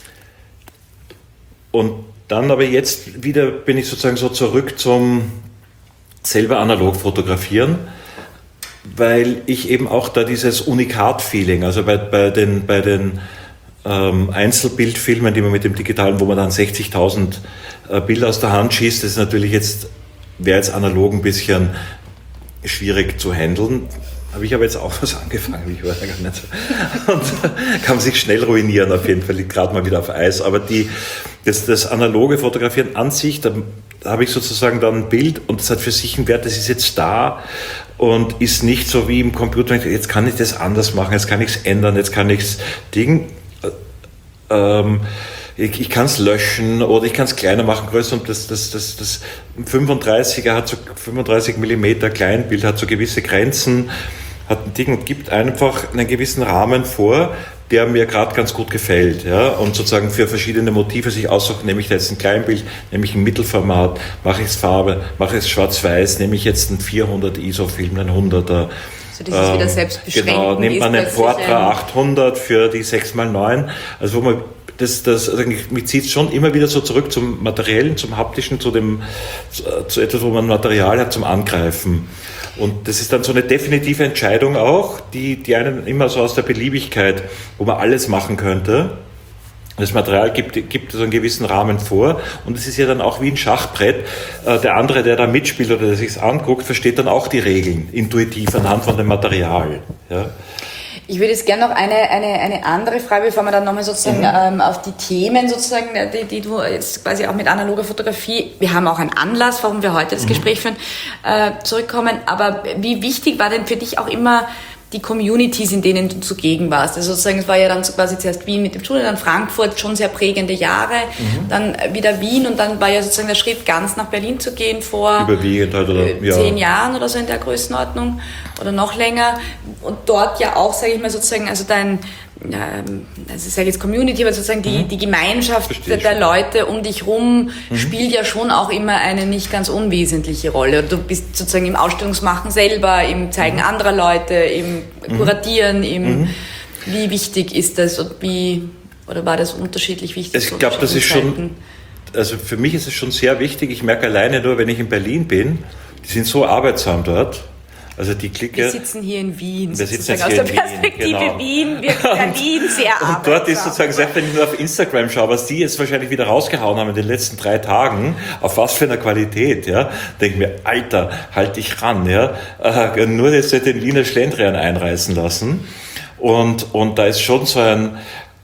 und dann aber jetzt wieder bin ich sozusagen so zurück zum selber analog fotografieren, weil ich eben auch da dieses Unikat-Feeling, also bei den Einzelbildfilmen, die man mit dem Digitalen, wo man dann 60.000 Bilder aus der Hand schießt, das ist natürlich wäre jetzt analog ein bisschen schwierig zu handeln. habe ich aber jetzt auch was angefangen, ich war ja gar nicht so. Und kann man sich schnell ruinieren, auf jeden Fall, liegt gerade mal wieder auf Eis. Aber das analoge Fotografieren an sich, da habe ich sozusagen dann ein Bild und das hat für sich einen Wert, das ist jetzt da und ist nicht so wie im Computer, jetzt kann ich das anders machen, jetzt kann ich es ändern, jetzt kann ich es ich kann es löschen oder ich kann es kleiner machen, größer, und das 35er hat so 35 mm Kleinbild, hat so gewisse Grenzen, hat ein Ding und gibt einfach einen gewissen Rahmen vor, der mir gerade ganz gut gefällt, ja, und sozusagen für verschiedene Motive sich aussuchen, nehme ich da jetzt ein Kleinbild, nehme ich ein Mittelformat, mache ich es Farbe, mache ich es schwarz-weiß, nehme ich jetzt einen 400 ISO-Film, einen 100er. So dieses wieder selbstbeschränken. Genau, nimmt man einen Portra 800 für die 6x9, also wo man also mich zieht es schon immer wieder so zurück zum Materiellen, zum Haptischen, zu etwas, wo man Material hat zum Angreifen. Und das ist dann so eine definitive Entscheidung auch, die einen immer so aus der Beliebigkeit, wo man alles machen könnte. Das Material gibt so einen gewissen Rahmen vor und es ist ja dann auch wie ein Schachbrett. Der andere, der da mitspielt oder der sich's anguckt, versteht dann auch die Regeln intuitiv anhand von dem Material. Ja. Ich würde jetzt gerne noch eine andere Frage, bevor wir dann nochmal sozusagen auf die Themen sozusagen, die du jetzt quasi auch mit analoger Fotografie, wir haben auch einen Anlass, warum wir heute das Gespräch führen, zurückkommen. Aber wie wichtig war denn für dich auch immer die Communities, in denen du zugegen warst? Also sozusagen, es war ja dann so quasi zuerst Wien mit dem Studio, dann Frankfurt, schon sehr prägende Jahre, dann wieder Wien und dann war ja sozusagen der Schritt, ganz nach Berlin zu gehen vor überwiegend halt, oder, 10 Jahren oder so in der Größenordnung oder noch länger. Und dort ja auch, sage ich mal sozusagen, also dein, also ich sage jetzt Community, aber sozusagen die Gemeinschaft der Leute um dich rum spielt ja schon auch immer eine nicht ganz unwesentliche Rolle. Du bist sozusagen im Ausstellungsmachen selber, im Zeigen anderer Leute, im Kuratieren, wie wichtig ist das und oder war das unterschiedlich wichtig? Ich glaube, das ist schon, also für mich ist es schon sehr wichtig. Ich merke alleine nur, wenn ich in Berlin bin, die sind so arbeitsam dort. Also die Clique. Wir sitzen hier in Wien. Wir sitzen jetzt aus hier der in Perspektive Wien, genau. Wien wirkt Berlin sehr arbeitsam. Und dort ist sozusagen, selbst wenn ich nur auf Instagram schaue, was die jetzt wahrscheinlich wieder rausgehauen haben in den letzten 3 Tagen, auf was für einer Qualität, ja, denke mir, Alter, halt dich ran, ja, nur jetzt den Wiener Schlendrian einreißen lassen. Und da ist schon so ein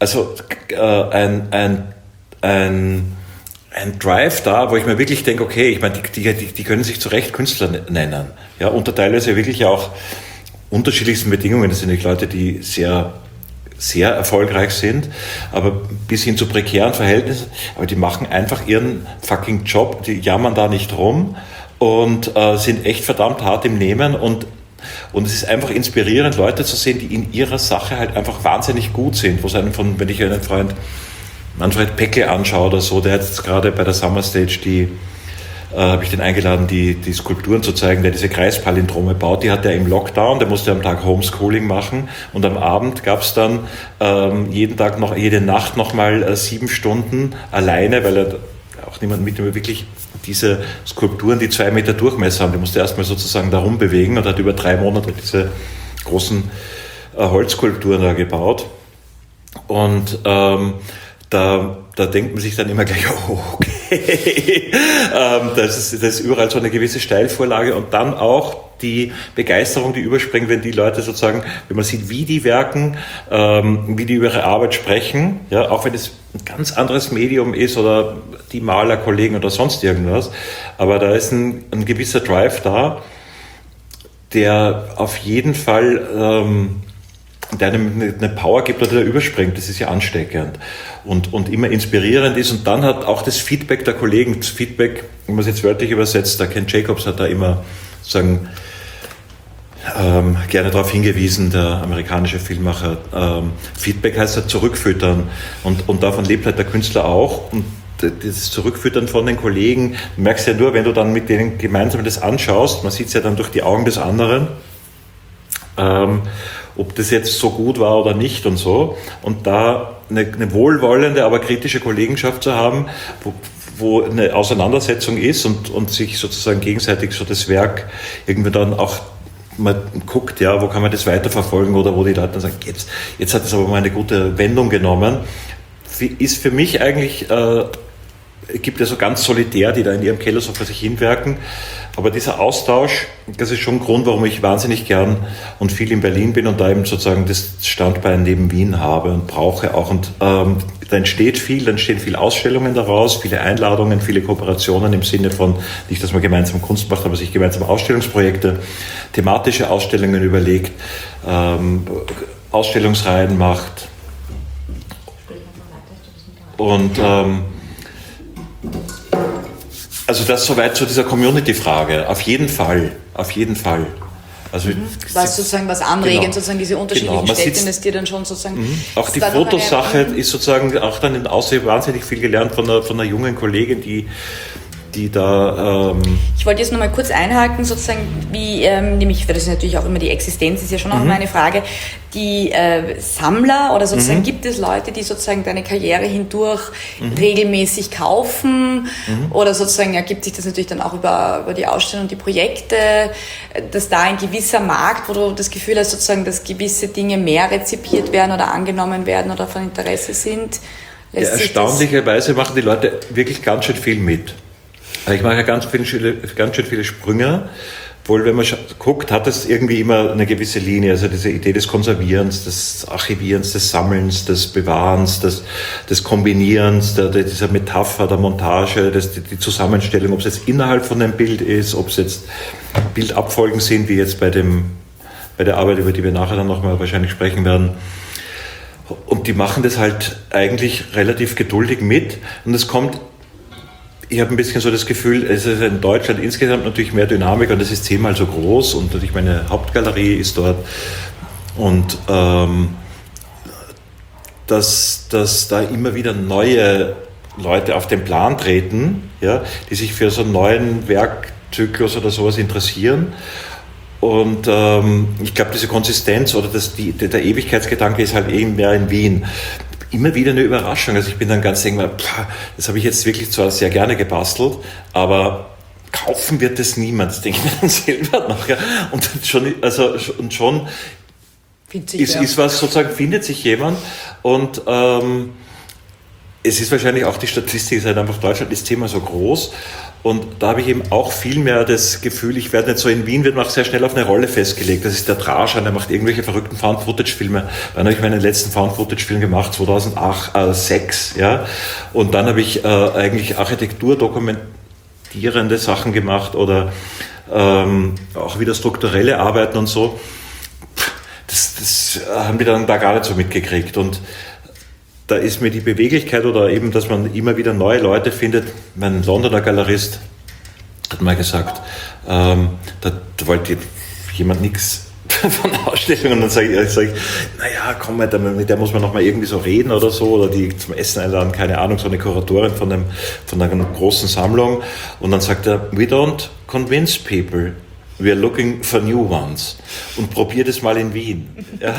Drive da, wo ich mir wirklich denke, okay, ich meine, die können sich zu Recht Künstler nennen. Ja, unter teilweise wirklich auch unterschiedlichsten Bedingungen. Das sind nicht Leute, die sehr, sehr erfolgreich sind, aber bis hin zu prekären Verhältnissen. Aber die machen einfach ihren fucking Job, die jammern da nicht rum und sind echt verdammt hart im Nehmen und es ist einfach inspirierend, Leute zu sehen, die in ihrer Sache halt einfach wahnsinnig gut sind. Wenn ich einen Freund Manfred Peckel anschaue oder so, der hat jetzt gerade bei der Summer Stage habe ich den eingeladen, die Skulpturen zu zeigen, der diese Kreispalindrome baut. Die hat er im Lockdown, der musste am Tag Homeschooling machen und am Abend gab es dann jede Nacht nochmal 7 Stunden alleine, weil er auch niemand mit ihm wirklich diese Skulpturen, die 2 Meter Durchmesser haben, die musste erstmal sozusagen darum bewegen und hat über 3 Monate diese großen Holzskulpturen da gebaut. Und da denkt man sich dann immer gleich, oh, okay, das ist überall so eine gewisse Steilvorlage und dann auch die Begeisterung, die überspringt, wenn die Leute sozusagen, wenn man sieht, wie die werken, wie die über ihre Arbeit sprechen, ja, auch wenn es ein ganz anderes Medium ist oder die Malerkollegen oder sonst irgendwas, aber da ist ein gewisser Drive da, der auf jeden Fall der einem eine Power gibt oder der überspringt, das ist ja ansteckend und immer inspirierend ist. Und dann hat auch das Feedback der Kollegen, das Feedback, wenn man es jetzt wörtlich übersetzt, der Ken Jacobs hat da immer sozusagen gerne darauf hingewiesen, der amerikanische Filmmacher, Feedback heißt halt zurückfüttern und davon lebt halt der Künstler auch. Und das Zurückfüttern von den Kollegen, du merkst ja nur, wenn du dann mit denen gemeinsam das anschaust, man sieht es ja dann durch die Augen des anderen, ob das jetzt so gut war oder nicht und so. Und da eine wohlwollende, aber kritische Kollegenschaft zu haben, wo eine Auseinandersetzung ist und sich sozusagen gegenseitig so das Werk irgendwie dann auch mal guckt, ja, wo kann man das weiterverfolgen oder wo die Leute dann sagen, jetzt hat es aber mal eine gute Wendung genommen, ist für mich eigentlich, gibt es so ganz solitär, die da in ihrem Keller so vor sich hinwerken, Aber dieser Austausch, das ist schon ein Grund, warum ich wahnsinnig gern und viel in Berlin bin und da eben sozusagen das Standbein neben Wien habe und brauche auch. Und da entstehen viel Ausstellungen daraus, viele Einladungen, viele Kooperationen im Sinne von, nicht, dass man gemeinsam Kunst macht, aber sich gemeinsam Ausstellungsprojekte, thematische Ausstellungen überlegt, Ausstellungsreihen macht. Und also das soweit zu dieser Community-Frage. Auf jeden Fall. Also was sozusagen was anregend, genau, sozusagen diese unterschiedlichen Städte, das dir dann schon sozusagen... Auch die Fotosache ist sozusagen auch dann in Aussehen wahnsinnig viel gelernt von einer jungen Kollegin, die da... Ich wollte jetzt noch mal kurz einhaken, sozusagen, wie, nämlich, das ist natürlich auch immer die Existenz, ist ja schon auch immer eine Frage, die Sammler oder sozusagen gibt es Leute, die sozusagen deine Karriere hindurch regelmäßig kaufen oder sozusagen ergibt sich das natürlich dann auch über die Ausstellung und die Projekte, dass da ein gewisser Markt, wo du das Gefühl hast, sozusagen, dass gewisse Dinge mehr rezipiert werden oder angenommen werden oder von Interesse sind? Ja, erstaunlicherweise machen die Leute wirklich ganz schön viel mit. Ich mache ja ganz schön viele Sprünge, obwohl, wenn man guckt, hat es irgendwie immer eine gewisse Linie, also diese Idee des Konservierens, des Archivierens, des Sammelns, des Bewahrens, des Kombinierens, dieser Metapher, der Montage, die Zusammenstellung, ob es jetzt innerhalb von einem Bild ist, ob es jetzt Bildabfolgen sind, wie jetzt bei der Arbeit, über die wir nachher dann nochmal wahrscheinlich sprechen werden. Und die machen das halt eigentlich relativ geduldig mit und es kommt. Ich habe ein bisschen so das Gefühl, es ist in Deutschland insgesamt natürlich mehr Dynamik und es ist 10-mal so groß und natürlich meine Hauptgalerie ist dort und dass da immer wieder neue Leute auf den Plan treten, ja, die sich für so einen neuen Werkzyklus oder sowas interessieren. Und ich glaube, diese Konsistenz oder der Ewigkeitsgedanke ist halt eben mehr in Wien. Immer wieder eine Überraschung. Also ich bin dann ganz denke, das habe ich jetzt wirklich zwar sehr gerne gebastelt, aber kaufen wird es niemand. Das denke ich mir dann selber noch. Ja. Und schon ist was sozusagen, findet sich jemand. Und es ist wahrscheinlich auch die Statistik, es ist halt einfach, Deutschland ist Thema so groß. Und da habe ich eben auch viel mehr das Gefühl, ich werde nicht so, in Wien wird man auch sehr schnell auf eine Rolle festgelegt. Das ist der Dražan, der macht irgendwelche verrückten Found-Footage-Filme. Dann habe ich meinen letzten Found-Footage-Film gemacht, 2006, ja. Und dann habe ich eigentlich architekturdokumentierende Sachen gemacht oder auch wieder strukturelle Arbeiten und so. Das haben die dann da gar nicht so mitgekriegt. Und da ist mir die Beweglichkeit oder eben, dass man immer wieder neue Leute findet. Mein Londoner Galerist hat mal gesagt, da wollte jemand nichts von der Ausstellung und dann sage ich, naja, komm mal, mit der muss man noch mal irgendwie so reden oder so oder die zum Essen einladen, keine Ahnung, so eine Kuratorin von einer großen Sammlung und dann sagt er, we don't convince people. We are looking for new ones. Und probier das mal in Wien. Ja.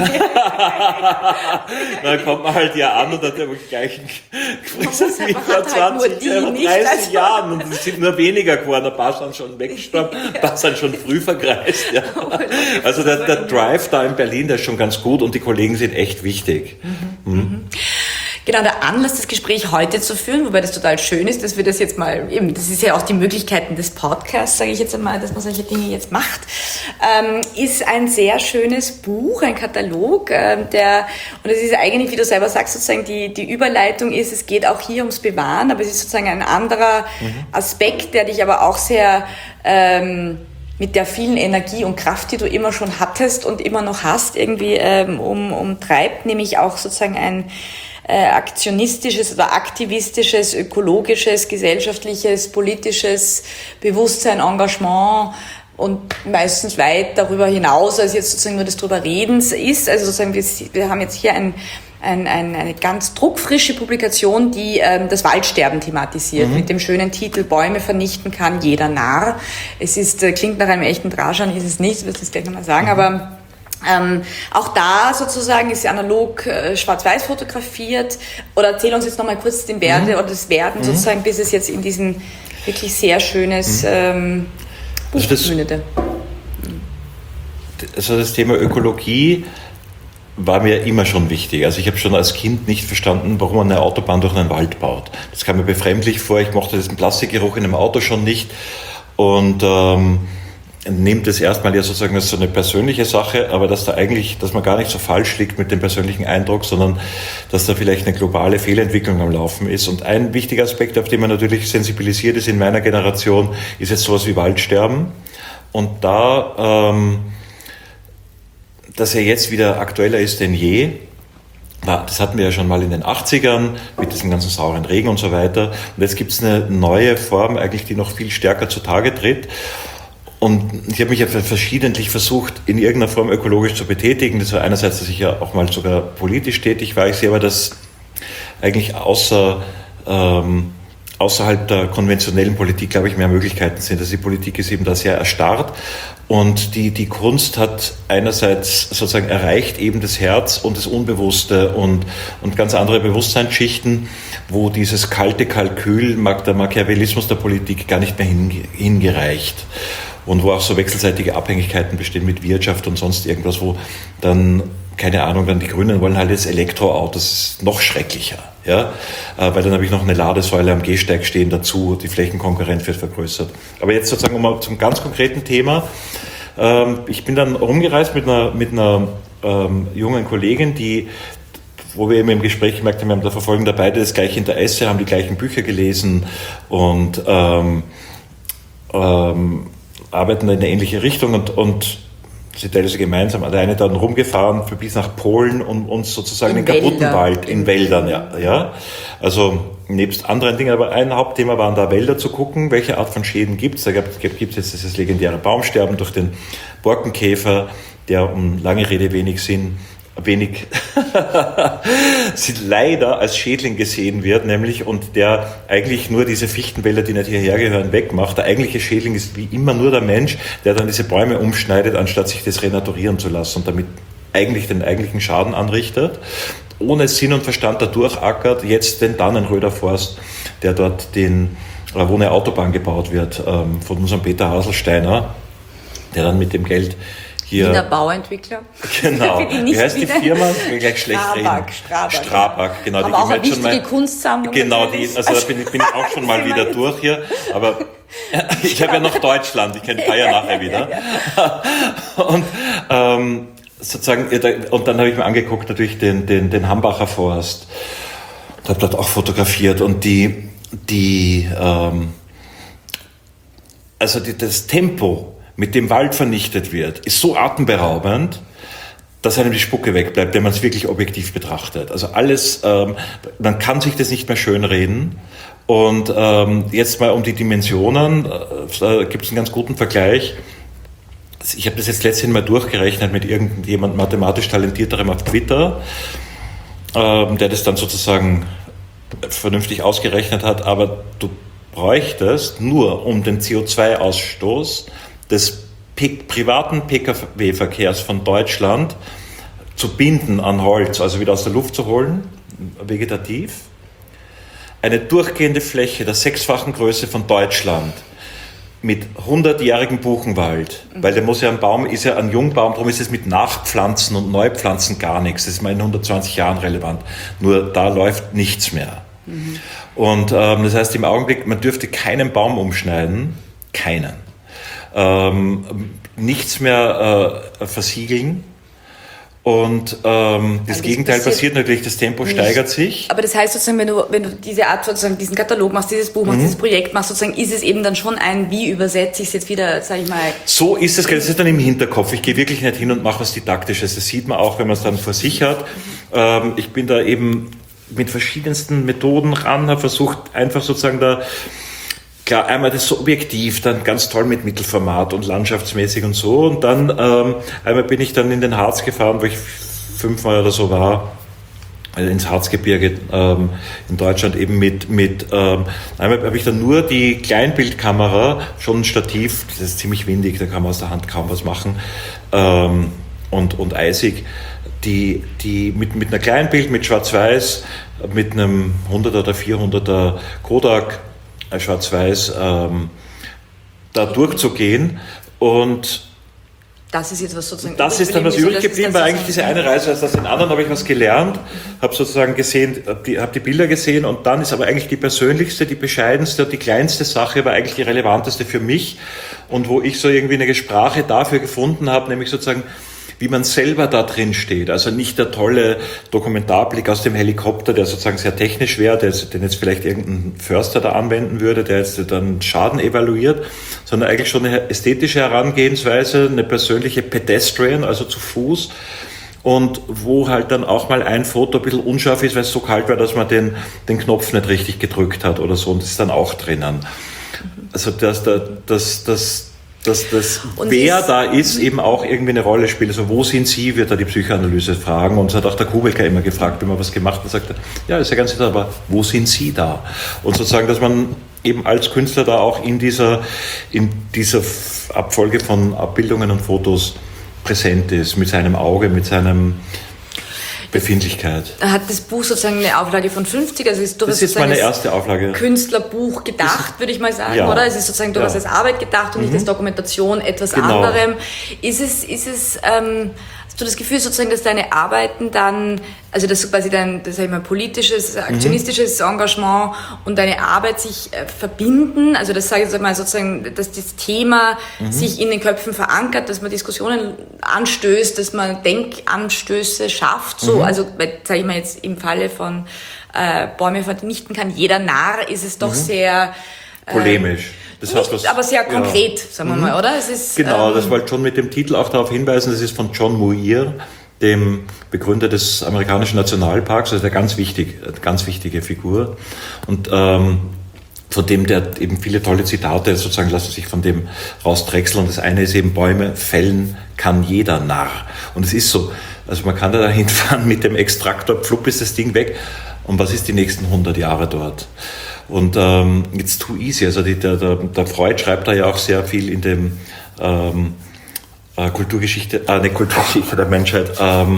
Dann kommt man halt ja an und hat ja gleich wie vor 20, 30 Jahren. Und es sind nur weniger geworden. Ein paar sind schon weggestorben, ein paar sind schon früh vergreist. Ja. Also der Drive da in Berlin, der ist schon ganz gut und die Kollegen sind echt wichtig. Genau, der Anlass, das Gespräch heute zu führen, wobei das total schön ist, dass wir das jetzt mal, eben, das ist ja auch die Möglichkeiten des Podcasts, sage ich jetzt einmal, dass man solche Dinge jetzt macht, ist ein sehr schönes Buch, ein Katalog, und es ist eigentlich, wie du selber sagst, sozusagen die Überleitung ist, es geht auch hier ums Bewahren, aber es ist sozusagen ein anderer Aspekt, der dich aber auch sehr mit der vielen Energie und Kraft, die du immer schon hattest und immer noch hast, irgendwie umtreibt, nämlich auch sozusagen ein aktionistisches oder aktivistisches, ökologisches, gesellschaftliches, politisches Bewusstsein, Engagement und meistens weit darüber hinaus, als jetzt sozusagen nur des drüber Redens ist. Also sozusagen wir haben jetzt hier eine ganz druckfrische Publikation, die das Waldsterben thematisiert, mit dem schönen Titel Bäume vernichten kann jeder Narr. Es ist, klingt nach einem echten Dražan, ist es nicht, ich will das gleich nochmal sagen, aber auch da sozusagen ist analog schwarz-weiß fotografiert. Oder erzähl uns jetzt nochmal kurz den Werde oder das Werden sozusagen, bis es jetzt in diesen wirklich sehr schönes Buch mündete. Also das Thema Ökologie war mir immer schon wichtig. Also ich habe schon als Kind nicht verstanden, warum man eine Autobahn durch einen Wald baut. Das kam mir befremdlich vor. Ich mochte diesen Plastikgeruch in einem Auto schon nicht. und nimmt es erstmal ja sozusagen als so eine persönliche Sache, aber dass man gar nicht so falsch liegt mit dem persönlichen Eindruck, sondern dass da vielleicht eine globale Fehlentwicklung am Laufen ist. Und ein wichtiger Aspekt, auf den man natürlich sensibilisiert ist in meiner Generation, ist jetzt sowas wie Waldsterben. Und da, dass er jetzt wieder aktueller ist denn je, das hatten wir ja schon mal in den 80ern mit diesem ganzen sauren Regen und so weiter. Und jetzt gibt es eine neue Form eigentlich, die noch viel stärker zutage tritt. Und ich habe mich ja verschiedentlich versucht, in irgendeiner Form ökologisch zu betätigen. Das war einerseits, dass ich ja auch mal sogar politisch tätig war. Ich sehe aber, dass eigentlich außerhalb der konventionellen Politik, glaube ich, mehr Möglichkeiten sind. Also die Politik ist eben da sehr erstarrt. Und die Kunst hat einerseits sozusagen erreicht eben das Herz und das Unbewusste und ganz andere Bewusstseinsschichten, wo dieses kalte Kalkül, der Machiavellismus der Politik gar nicht mehr hingereicht. Und wo auch so wechselseitige Abhängigkeiten bestehen mit Wirtschaft und sonst irgendwas, wo dann, keine Ahnung, dann die Grünen wollen halt jetzt Elektroautos, das ist noch schrecklicher, ja, weil dann habe ich noch eine Ladesäule am Gehsteig stehen dazu, die Flächenkonkurrenz wird vergrößert. Aber jetzt sozusagen zum ganz konkreten Thema. Ich bin dann rumgereist mit einer jungen Kollegin, wo wir eben im Gespräch gemerkt haben, wir haben da verfolgen da beide das gleiche Interesse, haben die gleichen Bücher gelesen und arbeiten in eine ähnliche Richtung und sind teilweise gemeinsam alleine dann rumgefahren bis nach Polen und uns sozusagen den kaputten Wald in Wäldern, ja. Also nebst anderen Dingen, aber ein Hauptthema waren da Wälder zu gucken, welche Art von Schäden gibt's. Da gibt es jetzt dieses legendäre Baumsterben durch den Borkenkäfer, der, um lange Rede wenig leider als Schädling gesehen wird, nämlich, und der eigentlich nur diese Fichtenwälder, die nicht hierher gehören, wegmacht. Der eigentliche Schädling ist wie immer nur der Mensch, der dann diese Bäume umschneidet, anstatt sich das renaturieren zu lassen und damit eigentlich den eigentlichen Schaden anrichtet, ohne Sinn und Verstand da durchackert, jetzt den Dannenröder Forst, der dort wo eine Autobahn gebaut wird, von unserem Peter Haselsteiner, der dann mit dem Geld hier, Wiener Bauentwickler. Genau. Wie heißt die Firma? Ich will gleich schlecht reden. Strabag, genau. Aber auch eine wichtige Kunstsammlung. Genau, da bin ich auch schon mal wieder durch hier. Aber ich habe ja noch Deutschland, ich kenne Bayern nachher wieder. Und sozusagen, und dann habe ich mir angeguckt natürlich den Hambacher Forst. Und habe dort auch fotografiert und das Tempo, mit dem Wald vernichtet wird, ist so atemberaubend, dass einem die Spucke wegbleibt, wenn man es wirklich objektiv betrachtet. Also alles, man kann sich das nicht mehr schönreden. Und jetzt mal um die Dimensionen, da gibt es einen ganz guten Vergleich. Ich habe das jetzt letztens mal durchgerechnet mit irgendjemand mathematisch Talentierterem auf Twitter, der das dann sozusagen vernünftig ausgerechnet hat. Aber du bräuchtest nur, um den CO2-Ausstoß des privaten Pkw-Verkehrs von Deutschland zu binden an Holz, also wieder aus der Luft zu holen, vegetativ, eine durchgehende Fläche der 6-fachen Größe von Deutschland mit 100-jährigem Buchenwald, weil der muss ja ein Jungbaum, darum ist es mit Nachpflanzen und Neupflanzen gar nichts, das ist mal in 120 Jahren relevant, nur da läuft nichts mehr. Mhm. Und das heißt im Augenblick, man dürfte keinen Baum umschneiden, keinen. Nichts mehr versiegeln und das Gegenteil passiert natürlich, das Tempo steigert sich. Aber das heißt sozusagen, wenn du diese Art sozusagen diesen Katalog machst, dieses Buch machst, dieses Projekt machst, sozusagen ist es eben dann schon wie übersetze ich es jetzt wieder, sage ich mal. So ist es, das ist dann im Hinterkopf. Ich gehe wirklich nicht hin und mache was Didaktisches. Das sieht man auch, wenn man es dann vor sich hat. Ich bin da eben mit verschiedensten Methoden ran, habe versucht einfach sozusagen klar, einmal das so objektiv, dann ganz toll mit Mittelformat und landschaftsmäßig und so. Und dann einmal bin ich dann in den Harz gefahren, wo ich 5-mal oder so war, ins Harzgebirge in Deutschland eben einmal habe ich dann nur die Kleinbildkamera, schon ein Stativ, das ist ziemlich windig, da kann man aus der Hand kaum was machen und eisig. Die mit einer Kleinbild, mit Schwarz-Weiß, mit einem 100er oder 400er Kodak Schwarz-Weiß da durchzugehen und das ist jetzt was sozusagen. Das ist dann was übrig geblieben, weil eigentlich diese eine Reise, also aus den anderen habe ich was gelernt, habe sozusagen gesehen, habe die Bilder gesehen und dann ist aber eigentlich die persönlichste, die bescheidenste und die kleinste Sache war eigentlich die relevanteste für mich und wo ich so irgendwie eine Sprache dafür gefunden habe, nämlich sozusagen, wie man selber da drin steht. Also nicht der tolle Dokumentarblick aus dem Helikopter, der sozusagen sehr technisch wäre, den jetzt vielleicht irgendein Förster da anwenden würde, der jetzt dann Schaden evaluiert, sondern eigentlich schon eine ästhetische Herangehensweise, eine persönliche Pedestrian, also zu Fuß. Und wo halt dann auch mal ein Foto ein bisschen unscharf ist, weil es so kalt war, dass man den Knopf nicht richtig gedrückt hat oder so. Und das ist dann auch drinnen. Also dass wer da ist, eben auch irgendwie eine Rolle spielt. Also wo sind Sie, wird da die Psychoanalyse fragen. Und so hat auch der Kubelka immer gefragt, wenn man was gemacht hat, sagt er, ja, ist ja ganz interessant, aber wo sind Sie da? Und sozusagen, dass man eben als Künstler da auch in dieser Abfolge von Abbildungen und Fotos präsent ist, mit seinem Auge, mit seinem Befindlichkeit. Hat das Buch sozusagen eine Auflage von 50? Also das ist meine erste Auflage. Künstlerbuch gedacht, würde ich mal sagen, ja, oder? Es ist sozusagen durchaus als Arbeit gedacht und nicht als Dokumentation etwas anderem. Hast du das Gefühl sozusagen, dass deine Arbeiten dann, also dass quasi dein, das sag ich mal, politisches, aktionistisches Engagement und deine Arbeit sich verbinden? Also das sage ich jetzt mal sozusagen, dass das Thema sich in den Köpfen verankert, dass man Diskussionen anstößt, dass man Denkanstöße schafft, so, also sage ich mal jetzt im Falle von Bäume vernichten kann jeder Narr, ist es doch sehr polemisch. Das heißt, aber sehr konkret, sagen wir mal, oder? Es ist, genau, das wollte schon mit dem Titel auch darauf hinweisen, das ist von John Muir, dem Begründer des amerikanischen Nationalparks, also eine ganz wichtige Figur. Und von dem der eben viele tolle Zitate sozusagen lassen sich von dem rausdrechseln. Und das eine ist eben, Bäume fällen kann jeder Narr. Und es ist so, also man kann da hinfahren mit dem Extraktor, pflupp ist das Ding weg. Und was ist die nächsten 100 Jahre dort? Und it's too easy. Also der Freud schreibt da ja auch sehr viel in dem Kulturgeschichte der Menschheit.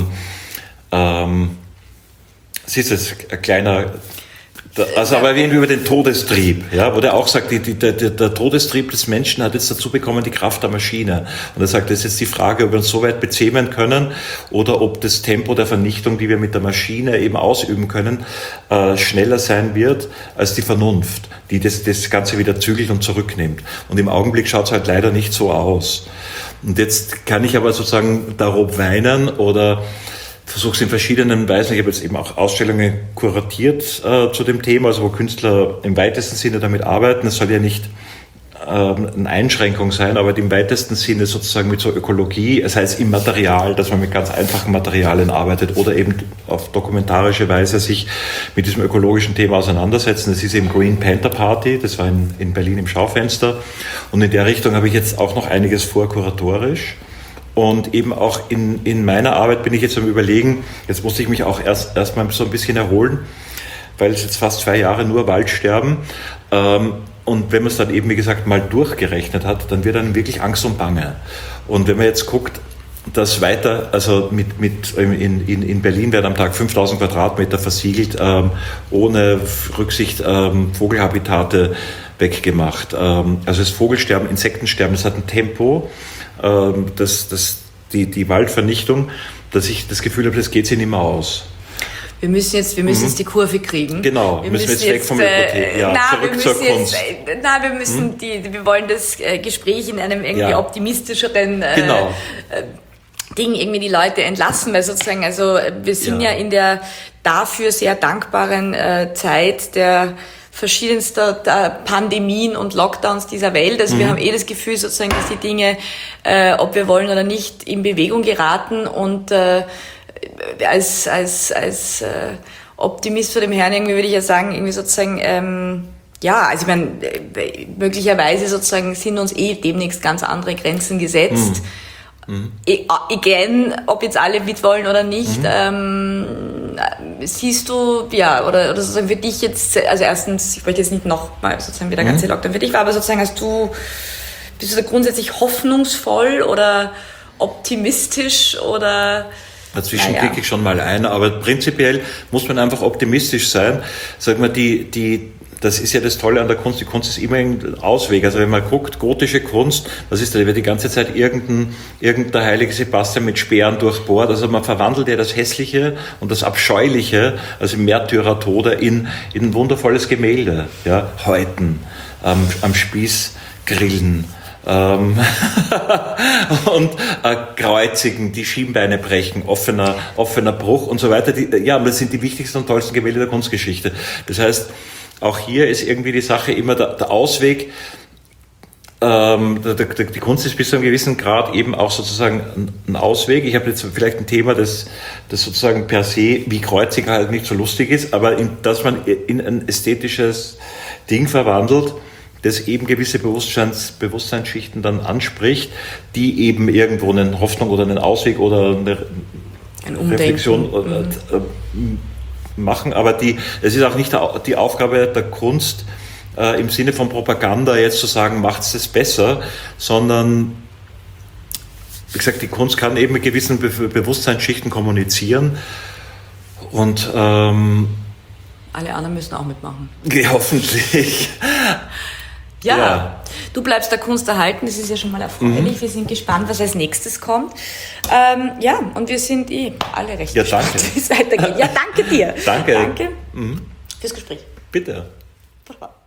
Es ist jetzt ein kleiner, also aber irgendwie über den Todestrieb, ja, wo der auch sagt, der Todestrieb des Menschen hat jetzt dazu bekommen die Kraft der Maschine. Und er sagt, das ist jetzt die Frage, ob wir uns so weit bezähmen können oder ob das Tempo der Vernichtung, die wir mit der Maschine eben ausüben können, schneller sein wird als die Vernunft, die das Ganze wieder zügelt und zurücknimmt. Und im Augenblick schaut es halt leider nicht so aus. Und jetzt kann ich aber sozusagen darob weinen oder versuche es in verschiedenen Weisen. Ich habe jetzt eben auch Ausstellungen kuratiert zu dem Thema, also wo Künstler im weitesten Sinne damit arbeiten. Es soll ja nicht eine Einschränkung sein, aber im weitesten Sinne sozusagen mit so Ökologie, das heißt im Material, dass man mit ganz einfachen Materialien arbeitet oder eben auf dokumentarische Weise sich mit diesem ökologischen Thema auseinandersetzen. Das ist eben Green Panther Party, das war in Berlin im Schaufenster. Und in der Richtung habe ich jetzt auch noch einiges vor, kuratorisch. Und eben auch in meiner Arbeit bin ich jetzt am Überlegen, jetzt musste ich mich auch erst mal so ein bisschen erholen, weil es jetzt fast 2 Jahre nur Waldsterben. Und wenn man es dann eben, wie gesagt, mal durchgerechnet hat, dann wird dann wirklich Angst und Bange. Und wenn man jetzt guckt, dass weiter, also in Berlin werden am Tag 5000 Quadratmeter versiegelt, ohne Rücksicht Vogelhabitate weggemacht. Also das Vogelsterben, Insektensterben, das hat ein Tempo, die Waldvernichtung, dass ich das Gefühl habe, das geht sich nicht mehr aus. Wir müssen jetzt die Kurve kriegen. Genau, wir müssen jetzt weg vom Ökothek, zurück zur Kunst. Wir wollen das Gespräch in einem irgendwie optimistischeren Ding irgendwie die Leute entlassen, weil sozusagen, also wir sind ja in der dafür sehr dankbaren Zeit der verschiedenster Pandemien und Lockdowns dieser Welt. Also wir haben das Gefühl sozusagen, dass die Dinge, ob wir wollen oder nicht, in Bewegung geraten und als Optimist vor dem Herrn irgendwie würde ich ja sagen, irgendwie sozusagen, also ich meine, möglicherweise sozusagen sind uns demnächst ganz andere Grenzen gesetzt. Again, ob jetzt alle mitwollen oder nicht, siehst du, oder sozusagen für dich jetzt, also erstens, ich wollte jetzt nicht nochmal sozusagen wie der ganze Lockdown für dich war, aber sozusagen bist du da grundsätzlich hoffnungsvoll oder optimistisch oder Dazwischen klicke ich schon mal ein, aber prinzipiell muss man einfach optimistisch sein. Sag mal, das ist ja das Tolle an der Kunst. Die Kunst ist immer ein Ausweg. Also wenn man guckt, gotische Kunst, was ist da? Da wird die ganze Zeit irgendein heilige Sebastian mit Speeren durchbohrt. Also man verwandelt ja das Hässliche und das Abscheuliche, also Märtyrertode, in ein wundervolles Gemälde. Ja, Häuten, am Spieß grillen. Und kreuzigen, die Schienbeine brechen, offener Bruch und so weiter. Das sind die wichtigsten und tollsten Gemälde der Kunstgeschichte. Das heißt, auch hier ist irgendwie die Sache immer der Ausweg. Die Kunst ist bis zu einem gewissen Grad eben auch sozusagen ein Ausweg. Ich habe jetzt vielleicht ein Thema, das sozusagen per se wie Kreuziger halt nicht so lustig ist, aber dass man in ein ästhetisches Ding verwandelt, das eben gewisse Bewusstseinsschichten dann anspricht, die eben irgendwo eine Hoffnung oder einen Ausweg oder eine Reflexion machen. Aber es ist auch nicht die Aufgabe der Kunst, im Sinne von Propaganda jetzt zu sagen, macht's das besser, sondern, wie gesagt, die Kunst kann eben mit gewissen Bewusstseinsschichten kommunizieren und alle anderen müssen auch mitmachen. Hoffentlich. Ja, du bleibst der Kunst erhalten, das ist ja schon mal erfreulich. Wir sind gespannt, was als nächstes kommt. Und wir sind alle recht gespannt, wie es weitergeht. Ja, danke dir. Danke. Danke fürs Gespräch. Bitte. Wunderbar.